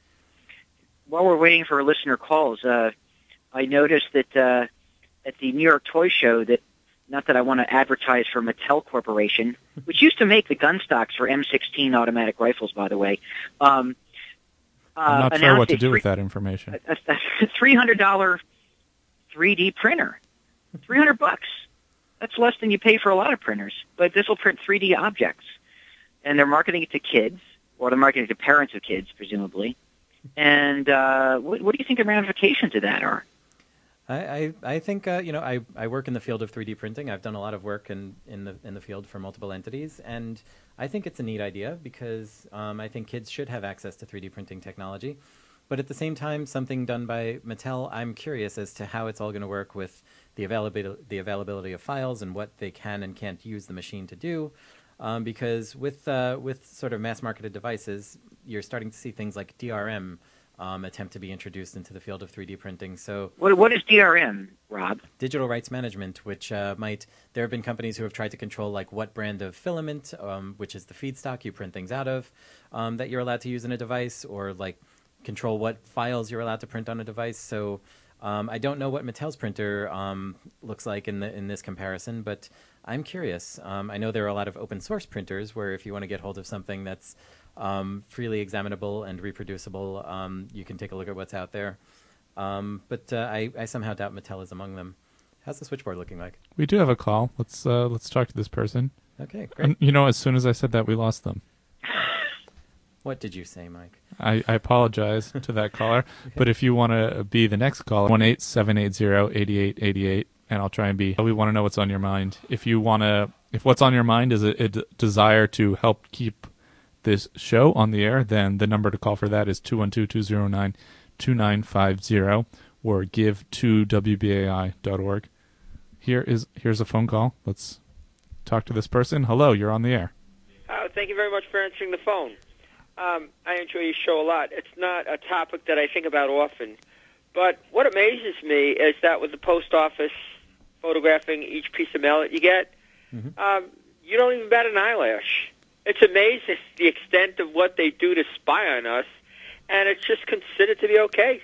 While we're waiting for listener calls, uh, I noticed that uh, at the New York Toy Show, that not that I want to advertise for Mattel Corporation, which used to make the gun stocks for M sixteen automatic rifles, by the way. Um, uh, I'm not sure what to do three, with that information. A, a three hundred dollars three D printer, three hundred bucks. That's less than you pay for a lot of printers, but this will print three D objects. And they're marketing it to kids, or they're marketing it to parents of kids, presumably. And uh, what, what do you think the ramifications of that are? I, I, I think, uh, you know, I, I work in the field of three D printing. I've done a lot of work in, in, the, in the field for multiple entities, and I think it's a neat idea because um, I think kids should have access to three D printing technology. But at the same time, something done by Mattel, I'm curious as to how it's all going to work with the availability, the availability of files and what they can and can't use the machine to do. Um, because with uh, with sort of mass-marketed devices, you're starting to see things like D R M um, attempt to be introduced into the field of three D printing. So, what, what is D R M, Rob? Digital rights management, which uh, might there have been companies who have tried to control like what brand of filament, um, which is the feedstock you print things out of, um, that you're allowed to use in a device, or like control what files you're allowed to print on a device. So um, I don't know what Mattel's printer um, looks like in the in this comparison, but I'm curious. Um, I know there are a lot of open source printers where if you want to get hold of something that's um, freely examinable and reproducible, um, you can take a look at what's out there. Um, but uh, I, I somehow doubt Mattel is among them. How's the switchboard looking like? We do have a call. Let's uh, let's talk to this person. Okay, great. And, you know, as soon as I said that, we lost them. What did you say, Mike? I, I apologize to that caller, okay. But if you want to be the next caller, one eight seven eight zero eight eight eight eight, and I'll try and be. We want to know what's on your mind. If you want to, if what's on your mind is a, a d- desire to help keep this show on the air, then the number to call for that is two one two, two zero nine, two nine five zero or give to W B A I dot org. Here is here's a phone call. Let's talk to this person. Hello, you're on the air. Uh, thank you very much for answering the phone. Um, I enjoy your show a lot. It's not a topic that I think about often, but what amazes me is that with the post office photographing each piece of mail that you get, mm-hmm. um, you don't even bat an eyelash. It's amazing the extent of what they do to spy on us, and it's just considered to be okay.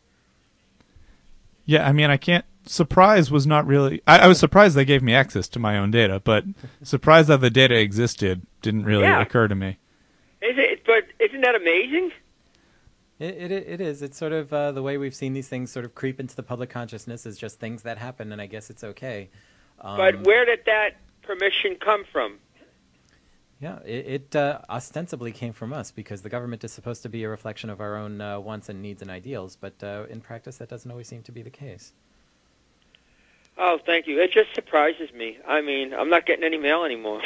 Yeah, I mean, I can't. Surprise was not really. I, I was surprised they gave me access to my own data, but surprised that the data existed didn't really yeah. occur to me. Is it? But isn't that amazing? It, it it is. It's sort of uh, the way we've seen these things sort of creep into the public consciousness is just things that happen, and I guess it's okay. Um, but where did that permission come from? Yeah, it, it uh, ostensibly came from us because the government is supposed to be a reflection of our own uh, wants and needs and ideals, but uh, in practice that doesn't always seem to be the case. Oh, thank you. It just surprises me. I mean, I'm not getting any mail anymore.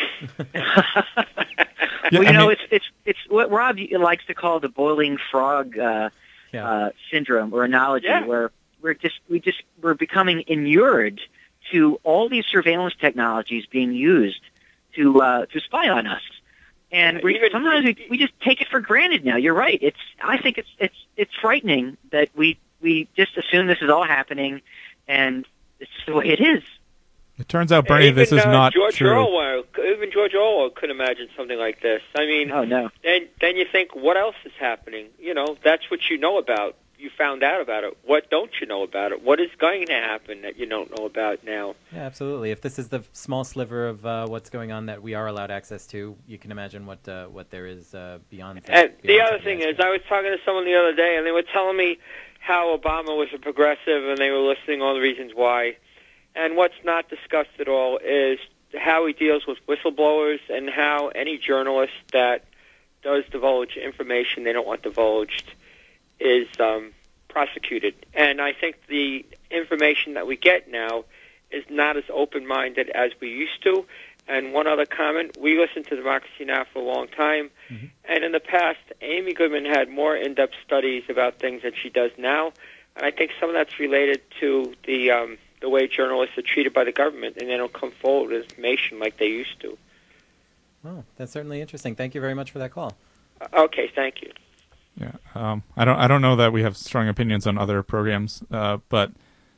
Well, you I know, mean- it's it's it's what Rob likes to call the boiling frog uh, Yeah. uh, syndrome or analogy, Yeah. where we're just we just we're becoming inured to all these surveillance technologies being used to uh, to spy on us, and we, Even- sometimes we, we just take it for granted. Now, you're right. It's I think it's it's it's frightening that we we just assume this is all happening, and it's the way it is. It turns out, Bernie, even, this is uh, not George true. Orwell, even George Orwell could imagine something like this. I mean, Oh no. then then you think, what else is happening? You know, that's what you know about. You found out about it. What don't you know about it? What is going to happen that you don't know about now? Yeah, absolutely. If this is the small sliver of uh, what's going on that we are allowed access to, you can imagine what uh, what there is uh, beyond that. And the beyond other that thing aspect. is, I was talking to someone the other day, and they were telling me how Obama was a progressive, and they were listing all the reasons why. And what's not discussed at all is how he deals with whistleblowers and how any journalist that does divulge information they don't want divulged is um, prosecuted. And I think the information that we get now is not as open-minded as we used to. And one other comment, we listened to Democracy Now! For a long time, mm-hmm. and in the past, Amy Goodman had more in-depth studies about things than she does now. And I think some of that's related to the um, the way journalists are treated by the government, and they don't come forward with information like they used to. Oh, that's certainly interesting. Thank you very much for that call. Uh, okay, thank you. Yeah, um, I don't. I don't know that we have strong opinions on other programs, uh, but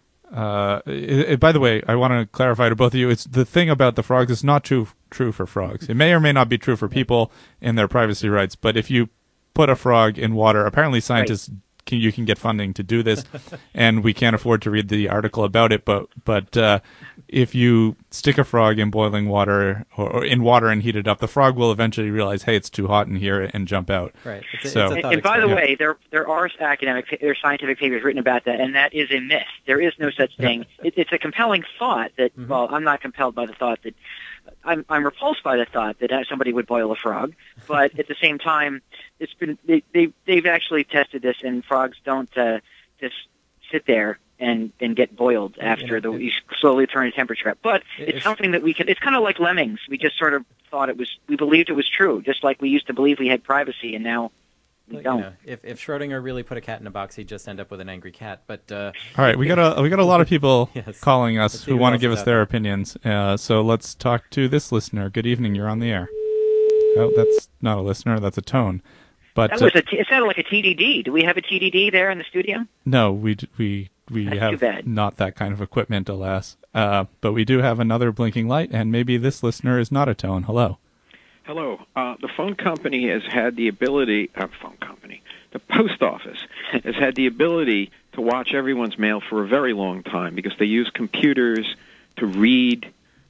uh, it, it, by the way, I want to clarify to both of you: it's the thing about the frogs is not true true for frogs. It may or may not be true for people and their privacy rights. But if you put a frog in water, apparently scientists. Right. Can, you can get funding to do this, and we can't afford to read the article about it. But but uh, if you stick a frog in boiling water or, or in water and heat it up, the frog will eventually realize, hey, it's too hot in here, and jump out. Right. It's a, so, it's a and, and by the yeah. way, there there are academic, there are scientific papers written about that, and that is a myth. There is no such thing. it, it's a compelling thought that. Mm-hmm. Well, I'm not compelled by the thought that. I'm, I'm repulsed by the thought that somebody would boil a frog, but at the same time, it's been they, they they've actually tested this, and frogs don't uh, just sit there and, and get boiled after the you slowly turn the temperature up. But it's if, something that we can. It's kind of like lemmings. We just sort of thought it was. We believed it was true, just like we used to believe we had privacy, and now. You know, if if Schrodinger really put a cat in a box, he'd just end up with an angry cat. But uh, all right, we got a we got a lot of people yes. calling us let's who want to give us their there. opinions. Uh, so let's talk to this listener. Good evening, you're on the air. Oh, that's not a listener. That's a tone. But that was uh, a t- it sounded like a T D D. Do we have a T D D there in the studio? No, we we we that's have too bad. not that kind of equipment, alas. Uh, but we do have another blinking light, and maybe this listener is not a tone. Hello. Hello. Uh, the phone company has had the ability. Uh, phone company. The post office has had the ability to watch everyone's mail for a very long time because they use computers to read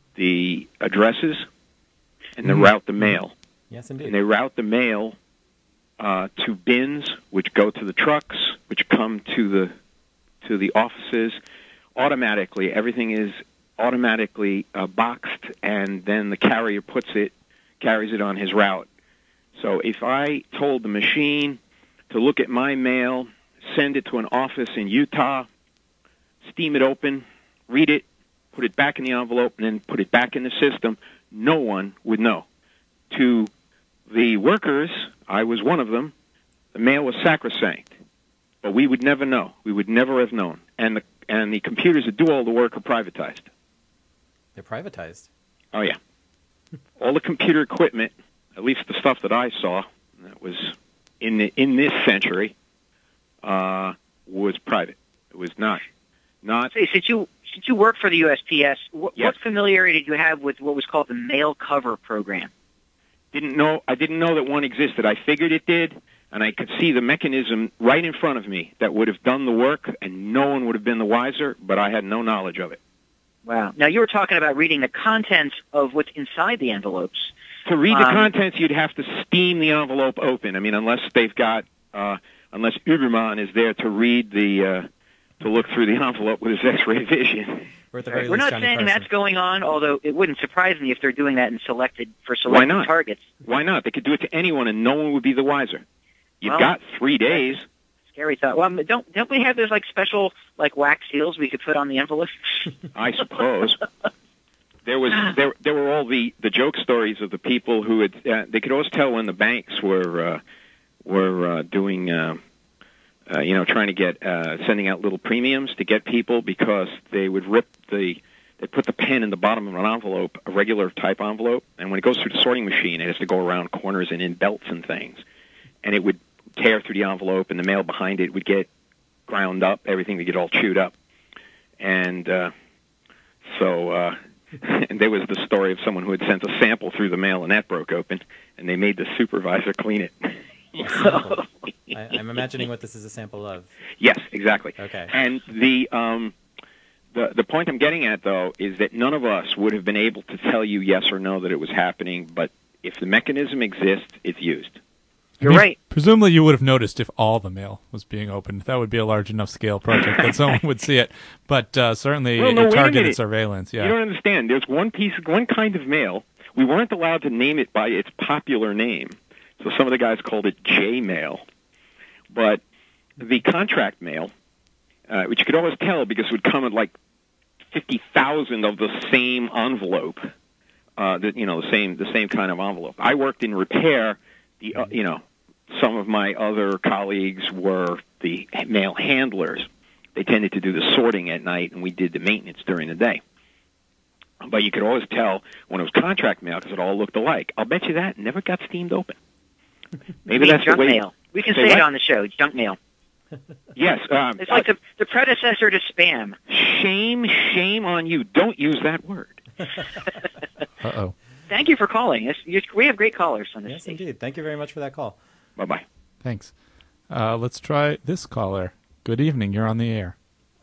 the addresses and they mm-hmm. route the mail. Yes, indeed. And they route the mail uh, to bins, which go to the trucks, which come to the to the offices automatically. Everything is automatically uh, boxed, and then the carrier puts it, carries it on his route. So if I told the machine to look at my mail, send it to an office in Utah, steam it open, read it, put it back in the envelope, and then put it back in the system, no one would know. To the workers, I was one of them, the mail was sacrosanct, but we would never know. We would never have known. And the, and the computers that do all the work are privatized. They're privatized? Oh, yeah. All the computer equipment, at least the stuff that I saw, that was... in the, in this century, uh, was private. It was not. Not. Say, since you since you work for the U S P S, what, yes. what familiarity did you have with what was called the mail cover program? Didn't know. I didn't know that one existed. I figured it did, and I could see the mechanism right in front of me that would have done the work, and no one would have been the wiser. But I had no knowledge of it. Wow. Now you were talking about reading the contents of what's inside the envelopes. To read the um, contents, you'd have to steam the envelope open. I mean, unless they've got, uh, unless Uberman is there to read the, uh, to look through the envelope with his X-ray vision. Or at the very We're least, not Johnny saying Carson. that's going on, although it wouldn't surprise me if they're doing that in selected for selected Why not? targets. Why not? They could do it to anyone, and no one would be the wiser. You've Well, got three days. Scary thought. Well, don't don't we have those like special like wax seals we could put on the envelope? I suppose. There was there there were all the, the joke stories of the people who had uh, they could always tell when the banks were uh, were uh, doing uh, uh, you know trying to get uh, sending out little premiums to get people, because they would rip the they put the pen in the bottom of an envelope, a regular type envelope, and when it goes through the sorting machine, it has to go around corners and in belts and things, and it would tear through the envelope, and the mail behind it would get ground up, everything would get all chewed up, and uh, so. Uh, And there was the story of someone who had sent a sample through the mail, and that broke open, and they made the supervisor clean it. I, I'm imagining what this is a sample of. Yes, exactly. Okay. And the um, the the point I'm getting at, though, is that none of us would have been able to tell you yes or no that it was happening, but if the mechanism exists, it's used. You're I mean, right. Presumably you would have noticed if all the mail was being opened. That would be a large enough scale project that someone would see it. But uh, certainly Well, no, wait a targeted minute. surveillance, yeah. You don't understand. There's one piece, one kind of mail. We weren't allowed to name it by its popular name, so some of the guys called it J-mail. But the contract mail, uh, which you could always tell because it would come in like fifty thousand of the same envelope, uh, that you know, the same the same kind of envelope. I worked in repair. The uh, you know. Some of my other colleagues were the mail handlers. They tended to do the sorting at night, and we did the maintenance during the day. But you could always tell when it was contract mail because it all looked alike. I'll bet you that never got steamed open. Maybe that's junk the way. mail. We can say say it what? on the show. Junk mail. Yes, um, It's like the the predecessor to spam. shame, shame on you. Don't use that word. Uh-oh. Thank you for calling. It's, you, we have great callers on this Yes, station. indeed. Thank you very much for that call. Bye-bye. Thanks. Uh, let's try this caller. Good evening. You're on the air.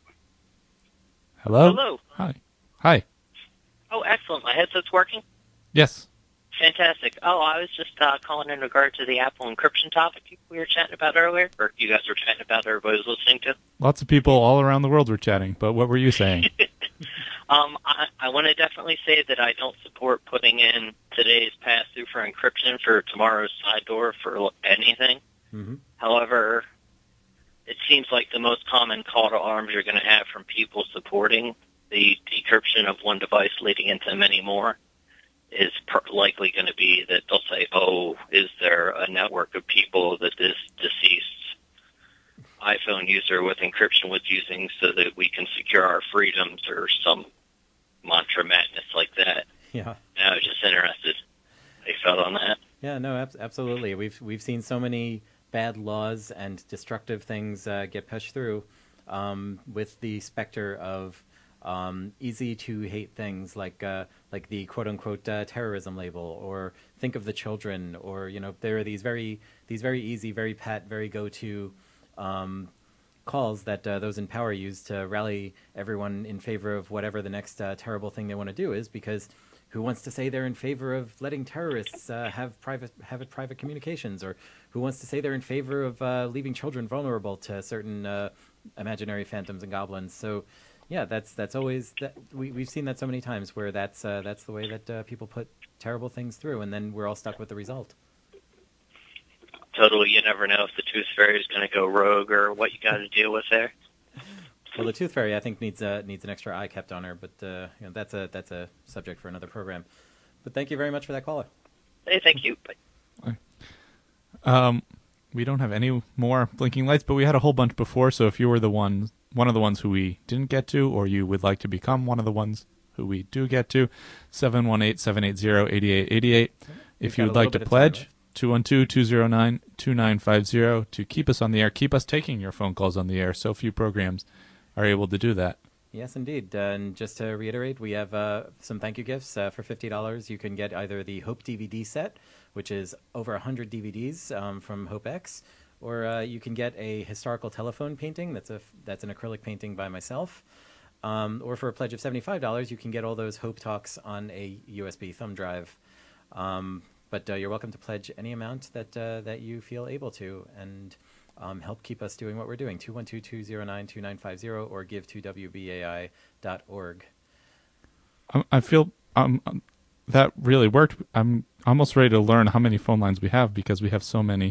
Hello? Hello. Hi. Hi. Oh, excellent. My headset's working? Yes. Fantastic. Oh, I was just uh, calling in regard to the Apple encryption topic we were chatting about earlier, or you guys were chatting about, everybody was listening to. Lots of people all around the world were chatting, but what were you saying? um, I, I want to definitely say that I don't support putting in today's pass-through for encryption for tomorrow's side door for anything. Mm-hmm. However, it seems like the most common call to arms you're going to have from people supporting the decryption of one device leading into many more is per- likely going to be that they'll say, oh, is there a network of people that this deceased iPhone user with encryption was using so that we can secure our freedoms, or some mantra madness like that. Yeah. And I was just interested how you felt on that. Yeah, no, ab- absolutely. We've we've seen so many bad laws and destructive things uh, get pushed through um, with the specter of um, easy to hate things like uh, like the quote unquote uh, terrorism label, or think of the children, or you know there are these very these very easy, very pat, very go to um, calls that uh, those in power use to rally everyone in favor of whatever the next uh, terrible thing they want to do is, because who wants to say they're in favor of letting terrorists uh, have private have it private communications, or who wants to say they're in favor of uh, leaving children vulnerable to certain uh, imaginary phantoms and goblins? So, yeah, that's that's always that we we've seen that so many times where that's uh, that's the way that uh, people put terrible things through, and then we're all stuck with the result. Totally, you never know if the Tooth Fairy is going to go rogue or what you got to deal with there. Well, the Tooth Fairy, I think, needs uh, needs an extra eye kept on her, but uh, you know, that's a that's a subject for another program. But thank you very much for that caller. Hey, thank you. Bye. Um, we don't have any more blinking lights, but we had a whole bunch before. So if you were the one, one of the ones who we didn't get to, or you would like to become one of the ones who we do get to, seven one eight, seven eight zero, eight eight eight eight. If you would like to pledge, two one two, two zero nine, two nine five zero to keep us on the air, keep us taking your phone calls on the air. So few programs are able to do that. Yes, indeed. Uh, and just to reiterate, we have uh, some thank you gifts. Uh, for fifty dollars, you can get either the Hope D V D set, which is over one hundred D V Ds um, from Hope X, or uh, you can get a historical telephone painting. That's a that's an acrylic painting by myself. Um, or for a pledge of seventy-five dollars, you can get all those Hope Talks on a U S B thumb drive. Um, but uh, you're welcome to pledge any amount that uh, that you feel able to, and Um, help keep us doing what we're doing. two one two, two zero nine, two nine five zero or give to W B A I dot org. I, I feel um, that really worked. I'm almost ready to learn how many phone lines we have, because we have so many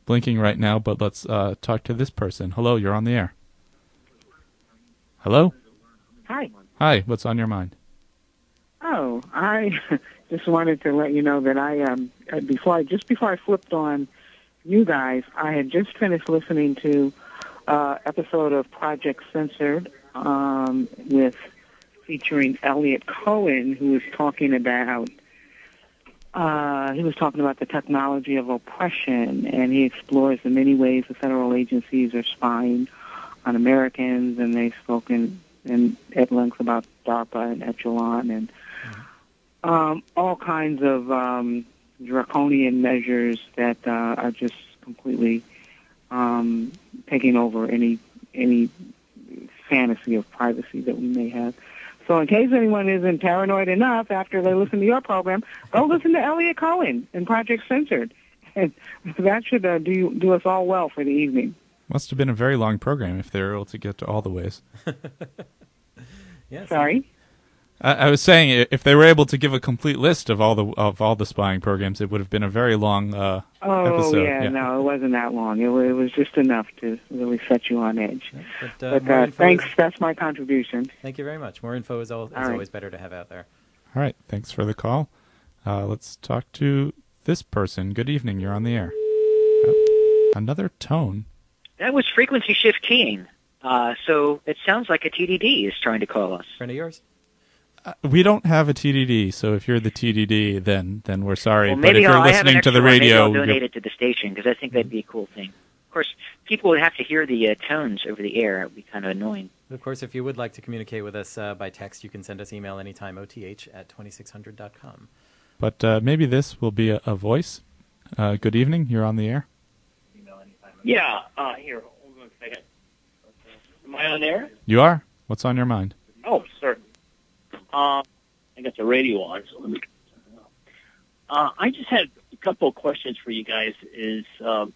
blinking right now, but let's uh, talk to this person. Hello, you're on the air. Hello? Hi. Hi, what's on your mind? Oh, I just wanted to let you know that I um uh, before I just before I flipped on you guys, I had just finished listening to uh episode of Project Censored um with featuring Elliot Cohen, who was talking about uh he was talking about the technology of oppression, and he explores the many ways the federal agencies are spying on Americans, and they've spoken in at length about DARPA and Echelon and um, all kinds of um, draconian measures that uh, are just completely um, taking over any any fantasy of privacy that we may have. So in case anyone isn't paranoid enough after they listen to your program, go listen to Elliot Cohen and Project Censored. And that should uh, do, do us all well for the evening. Must have been a very long program if they were able to get to all the ways. Yes. Sorry? I, I was saying, if they were able to give a complete list of all the of all the spying programs, it would have been a very long uh, oh, episode. yeah, yeah, no, it wasn't that long. It, it was just enough to really set you on edge. But, uh, but uh, thanks, is, that's my contribution. Thank you very much. More info is, al- is right. always better to have out there. All right, thanks for the call. Uh, let's talk to this person. Good evening, you're on the air. Oh, another tone. That was frequency shift keying. Uh, so it sounds like a T D D is trying to call us. Friend of yours? Uh, we don't have a T D D, so if you're the T D D, then then we're sorry. Well, but maybe if you're I'll, I have an listening to extra the one. Maybe radio, I'll donate it to the station, because I think that'd be a cool thing. Of course, people would have to hear the uh, tones over the air. It would be kind of annoying. Of course, if you would like to communicate with us uh, by text, you can send us email anytime, O T H at twenty-six hundred dot com. But uh, maybe this will be a, a voice. Uh, good evening, you're on the air. Yeah, uh, here, hold on a second. Am I on air? You are? What's on your mind? Oh, sir. Uh, I got the radio on, so let me... Uh, I just had a couple of questions for you guys. Is um,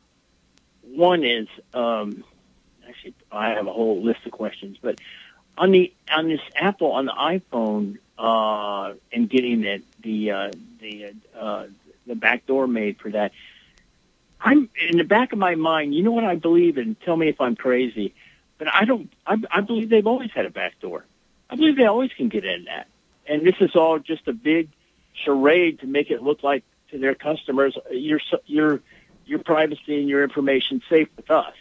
one is, um, actually, I have a whole list of questions, but on the on this Apple, on the iPhone, uh, and getting it, the, uh, the, uh, the back door made for that, I'm in the back of my mind, you know what I believe, and tell me if I'm crazy, but I don't, I, I believe they've always had a back door. I believe they always can get in that. And this is all just a big charade to make it look like to their customers, your, your, your privacy and your information safe with us.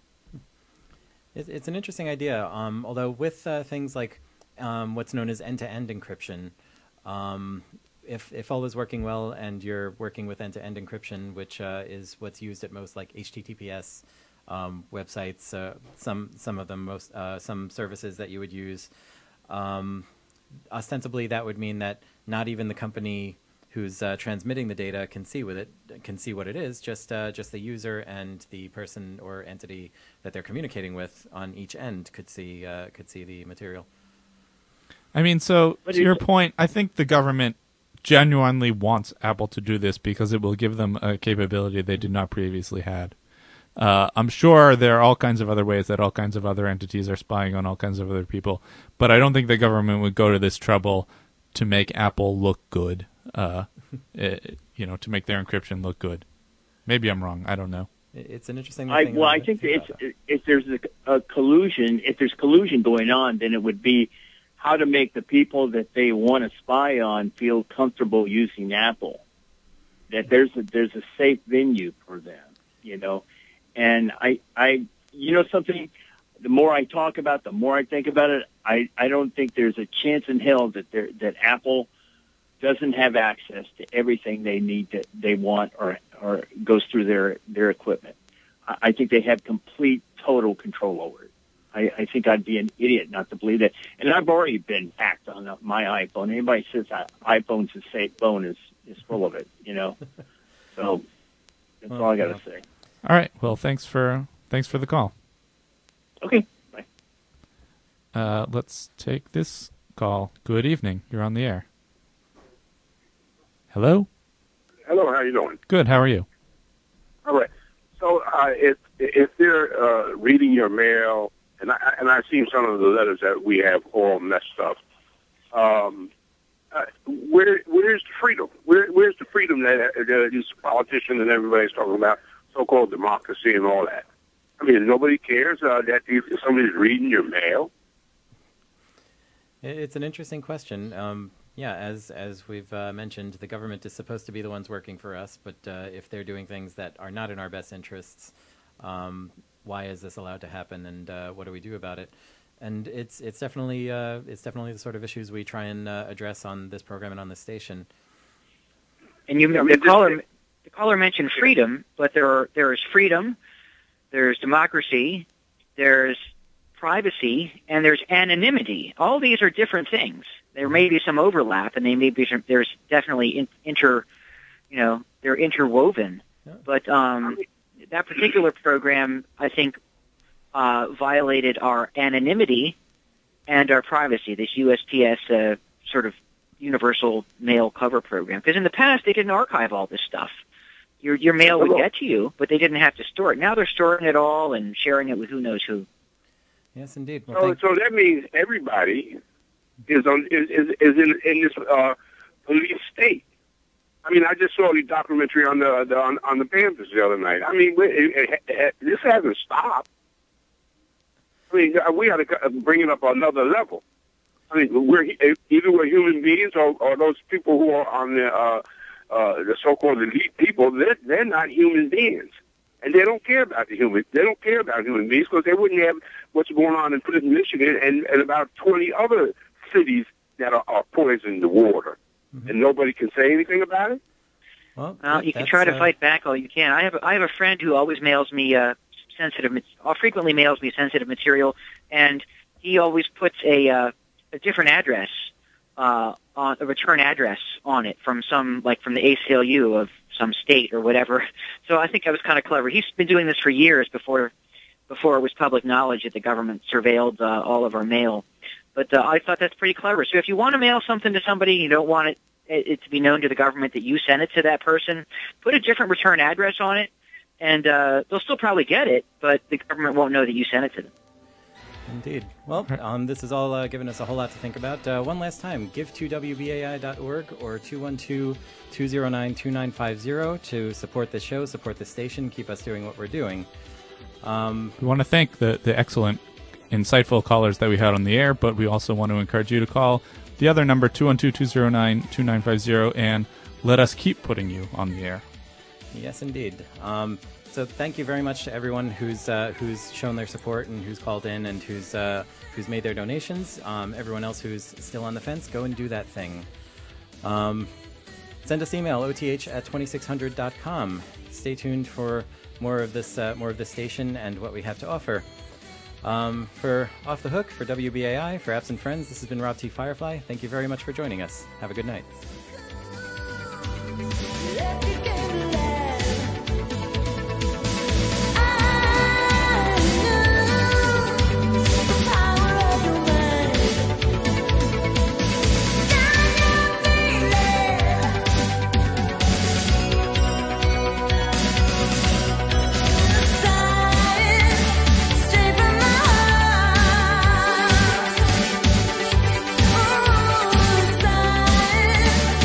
It's an interesting idea, um, although with uh, things like um, what's known as end-to-end encryption, um, If, if all is working well and you're working with end-to-end encryption, which uh, is what's used at most like H T T P S um, websites, uh, some some of them, most uh, some services that you would use, um, ostensibly that would mean that not even the company who's uh, transmitting the data can see with it can see what it is, just uh, just the user and the person or entity that they're communicating with on each end could see uh, could see the material. I mean, so But to your it's- point, I think the government genuinely wants Apple to do this because it will give them a capability they did not previously had. Uh, I'm sure there are all kinds of other ways that all kinds of other entities are spying on all kinds of other people, but I don't think the government would go to this trouble to make Apple look good, uh, it, you know, to make their encryption look good. Maybe I'm wrong. I don't know. It's an interesting I, thing. well, to I think think it's, about. if there's a, a collusion, if there's collusion going on, then it would be how to make the people that they want to spy on feel comfortable using Apple. That there's a, there's a safe venue for them, you know. And I, I, you know something, the more I talk about, the more I think about it, I, I don't think there's a chance in hell that there, that Apple doesn't have access to everything they need that they want or, or goes through their, their equipment. I, I think they have complete, total control over it. I, I think I'd be an idiot not to believe that. And I've already been hacked on my iPhone. Anybody says iPhone's a safe phone is, is full of it, you know. So that's all I got to say. All right. Well, thanks for thanks for the call. Okay. Bye. Uh, let's take this call. Good evening. You're on the air. Hello? Hello, how you doing? Good. How are you? All right. So uh, if if they're uh, reading your mail, and I and I've seen some of the letters that we have all messed up. Um, uh, where where's the freedom? Where where's the freedom that, that these politicians and everybody's talking about so-called democracy and all that. I mean, nobody cares uh, that if somebody's reading your mail. It's an interesting question. Um, yeah, as as we've uh, mentioned, the government is supposed to be the ones working for us, but uh, if they're doing things that are not in our best interests, um, why is this allowed to happen, and uh, what do we do about it? And it's it's definitely uh, it's definitely the sort of issues we try and uh, address on this program and on this station. And you, I mean, the this- caller, the caller mentioned freedom, but there are, there is freedom, there's democracy, there's privacy, and there's anonymity. All these are different things. There may be some overlap, and they may be some, there's definitely in, inter, you know, they're interwoven. Yeah. But um, that particular program, I think, uh, violated our anonymity and our privacy. This U S P S uh, sort of universal mail cover program. Because in the past, they didn't archive all this stuff. Your your mail would get to you, but they didn't have to store it. Now they're storing it all and sharing it with who knows who. Yes, indeed. Well, So, thank- so that means everybody is on is is, is in, in this uh, police state. I mean, I just saw the documentary on the, the on, on the Panthers the other night. I mean, it, it, it, this hasn't stopped. I mean, we got to bring it up another level. I mean, we're either we're human beings or, or those people who are on the uh, uh, the so-called elite people. They're they're not human beings, and they don't care about the human. They don't care about human beings because they wouldn't have what's going on in Clinton, Michigan, and, and about twenty other cities that are, are poisoning the water, mm-hmm. and nobody can say anything about it. well, Well, that- you can that's, try to uh, fight back all you can. I have a, I have a friend who always mails me uh, sensitive, mat- uh, frequently mails me sensitive material, and he always puts a uh, a different address, uh, on a return address on it from some like from the A C L U of some state or whatever. So I think that was kind of clever. He's been doing this for years before before it was public knowledge that the government surveilled uh, all of our mail. But uh, I thought that's pretty clever. So if you want to mail something to somebody, you don't want it, it to be known to the government that you sent it to that person, put a different return address on it, and uh, they'll still probably get it, but the government won't know that you sent it to them. Indeed. Well, um, this has all uh, given us a whole lot to think about. Uh, one last time, give to W B A I dot org or two one two, two zero nine, two nine five zero to support the show, support the station, keep us doing what we're doing. Um, We want to thank the, the excellent, insightful callers that we had on the air, but we also want to encourage you to call the other number, two one two, two zero nine, two nine five zero, and let us keep putting you on the air. Yes, indeed. Um, so thank you very much to everyone who's uh, who's shown their support and who's called in and who's uh, who's made their donations. Um, everyone else who's still on the fence, go and do that thing. Um, send us email, O T H at twenty-six hundred dot com. Stay tuned for more of this uh, more of this station and what we have to offer. Um, for Off the Hook, for W B A I, for Absent Friends, this has been Rob T. Firefly. Thank you very much for joining us. Have a good night. Straight from my heart. Ooh,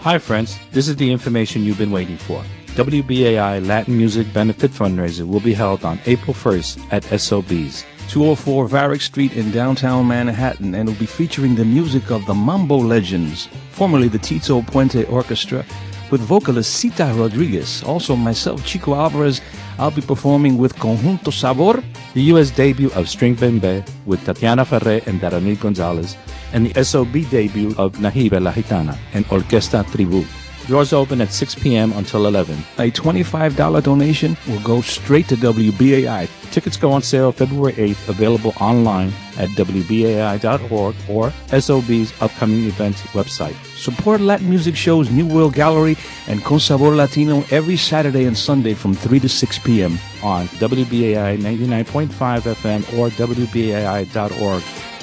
Hi, friends. This is the information you've been waiting for. W B A I Latin Music Benefit Fundraiser will be held on April first at S O B's, two oh four Varick Street in downtown Manhattan, and will be featuring the music of the Mambo Legends, formerly the Tito Puente Orchestra, with vocalist Cita Rodriguez. Also myself, Chico Alvarez. I'll be performing with Conjunto Sabor, the U S debut of String Bembe with Tatiana Ferre and Daranil Gonzalez, and the S O B debut of Nahibe La Gitana and Orquesta Tribu. Doors open at six p.m. until eleven. A twenty-five dollars donation will go straight to W B A I. Tickets go on sale February eighth, available online at W B A I dot org or S O B's upcoming events website. Support Latin music shows New World Gallery and Con Sabor Latino every Saturday and Sunday from three to six p.m. on W B A I ninety-nine point five F M or W B A I dot org.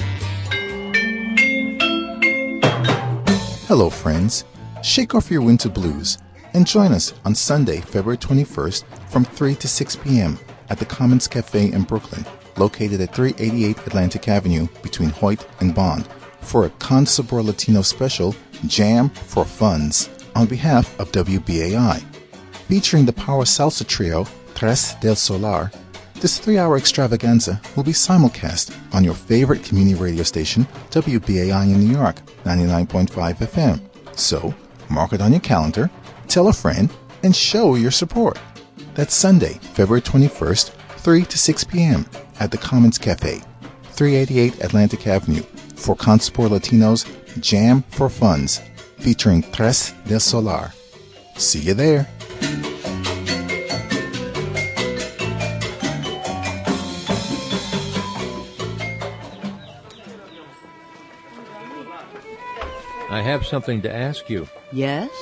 Hello, friends. Shake off your winter blues and join us on Sunday, February twenty-first from three to six p.m. at the Commons Cafe in Brooklyn, located at three eighty-eight Atlantic Avenue between Hoyt and Bond, for a Con Sabor Latino special, Jam for Funds, on behalf of W B A I. Featuring the power salsa trio, Tres del Solar, this three-hour extravaganza will be simulcast on your favorite community radio station, W B A I in New York, ninety-nine point five F M. So, mark it on your calendar, tell a friend, and show your support. That's Sunday, February twenty-first, three to six p.m. at the Commons Cafe, three eighty-eight Atlantic Avenue, for Con Sabor Latino's Jam for Funds, featuring Tres del Solar. See you there. I have something to ask you. Yes?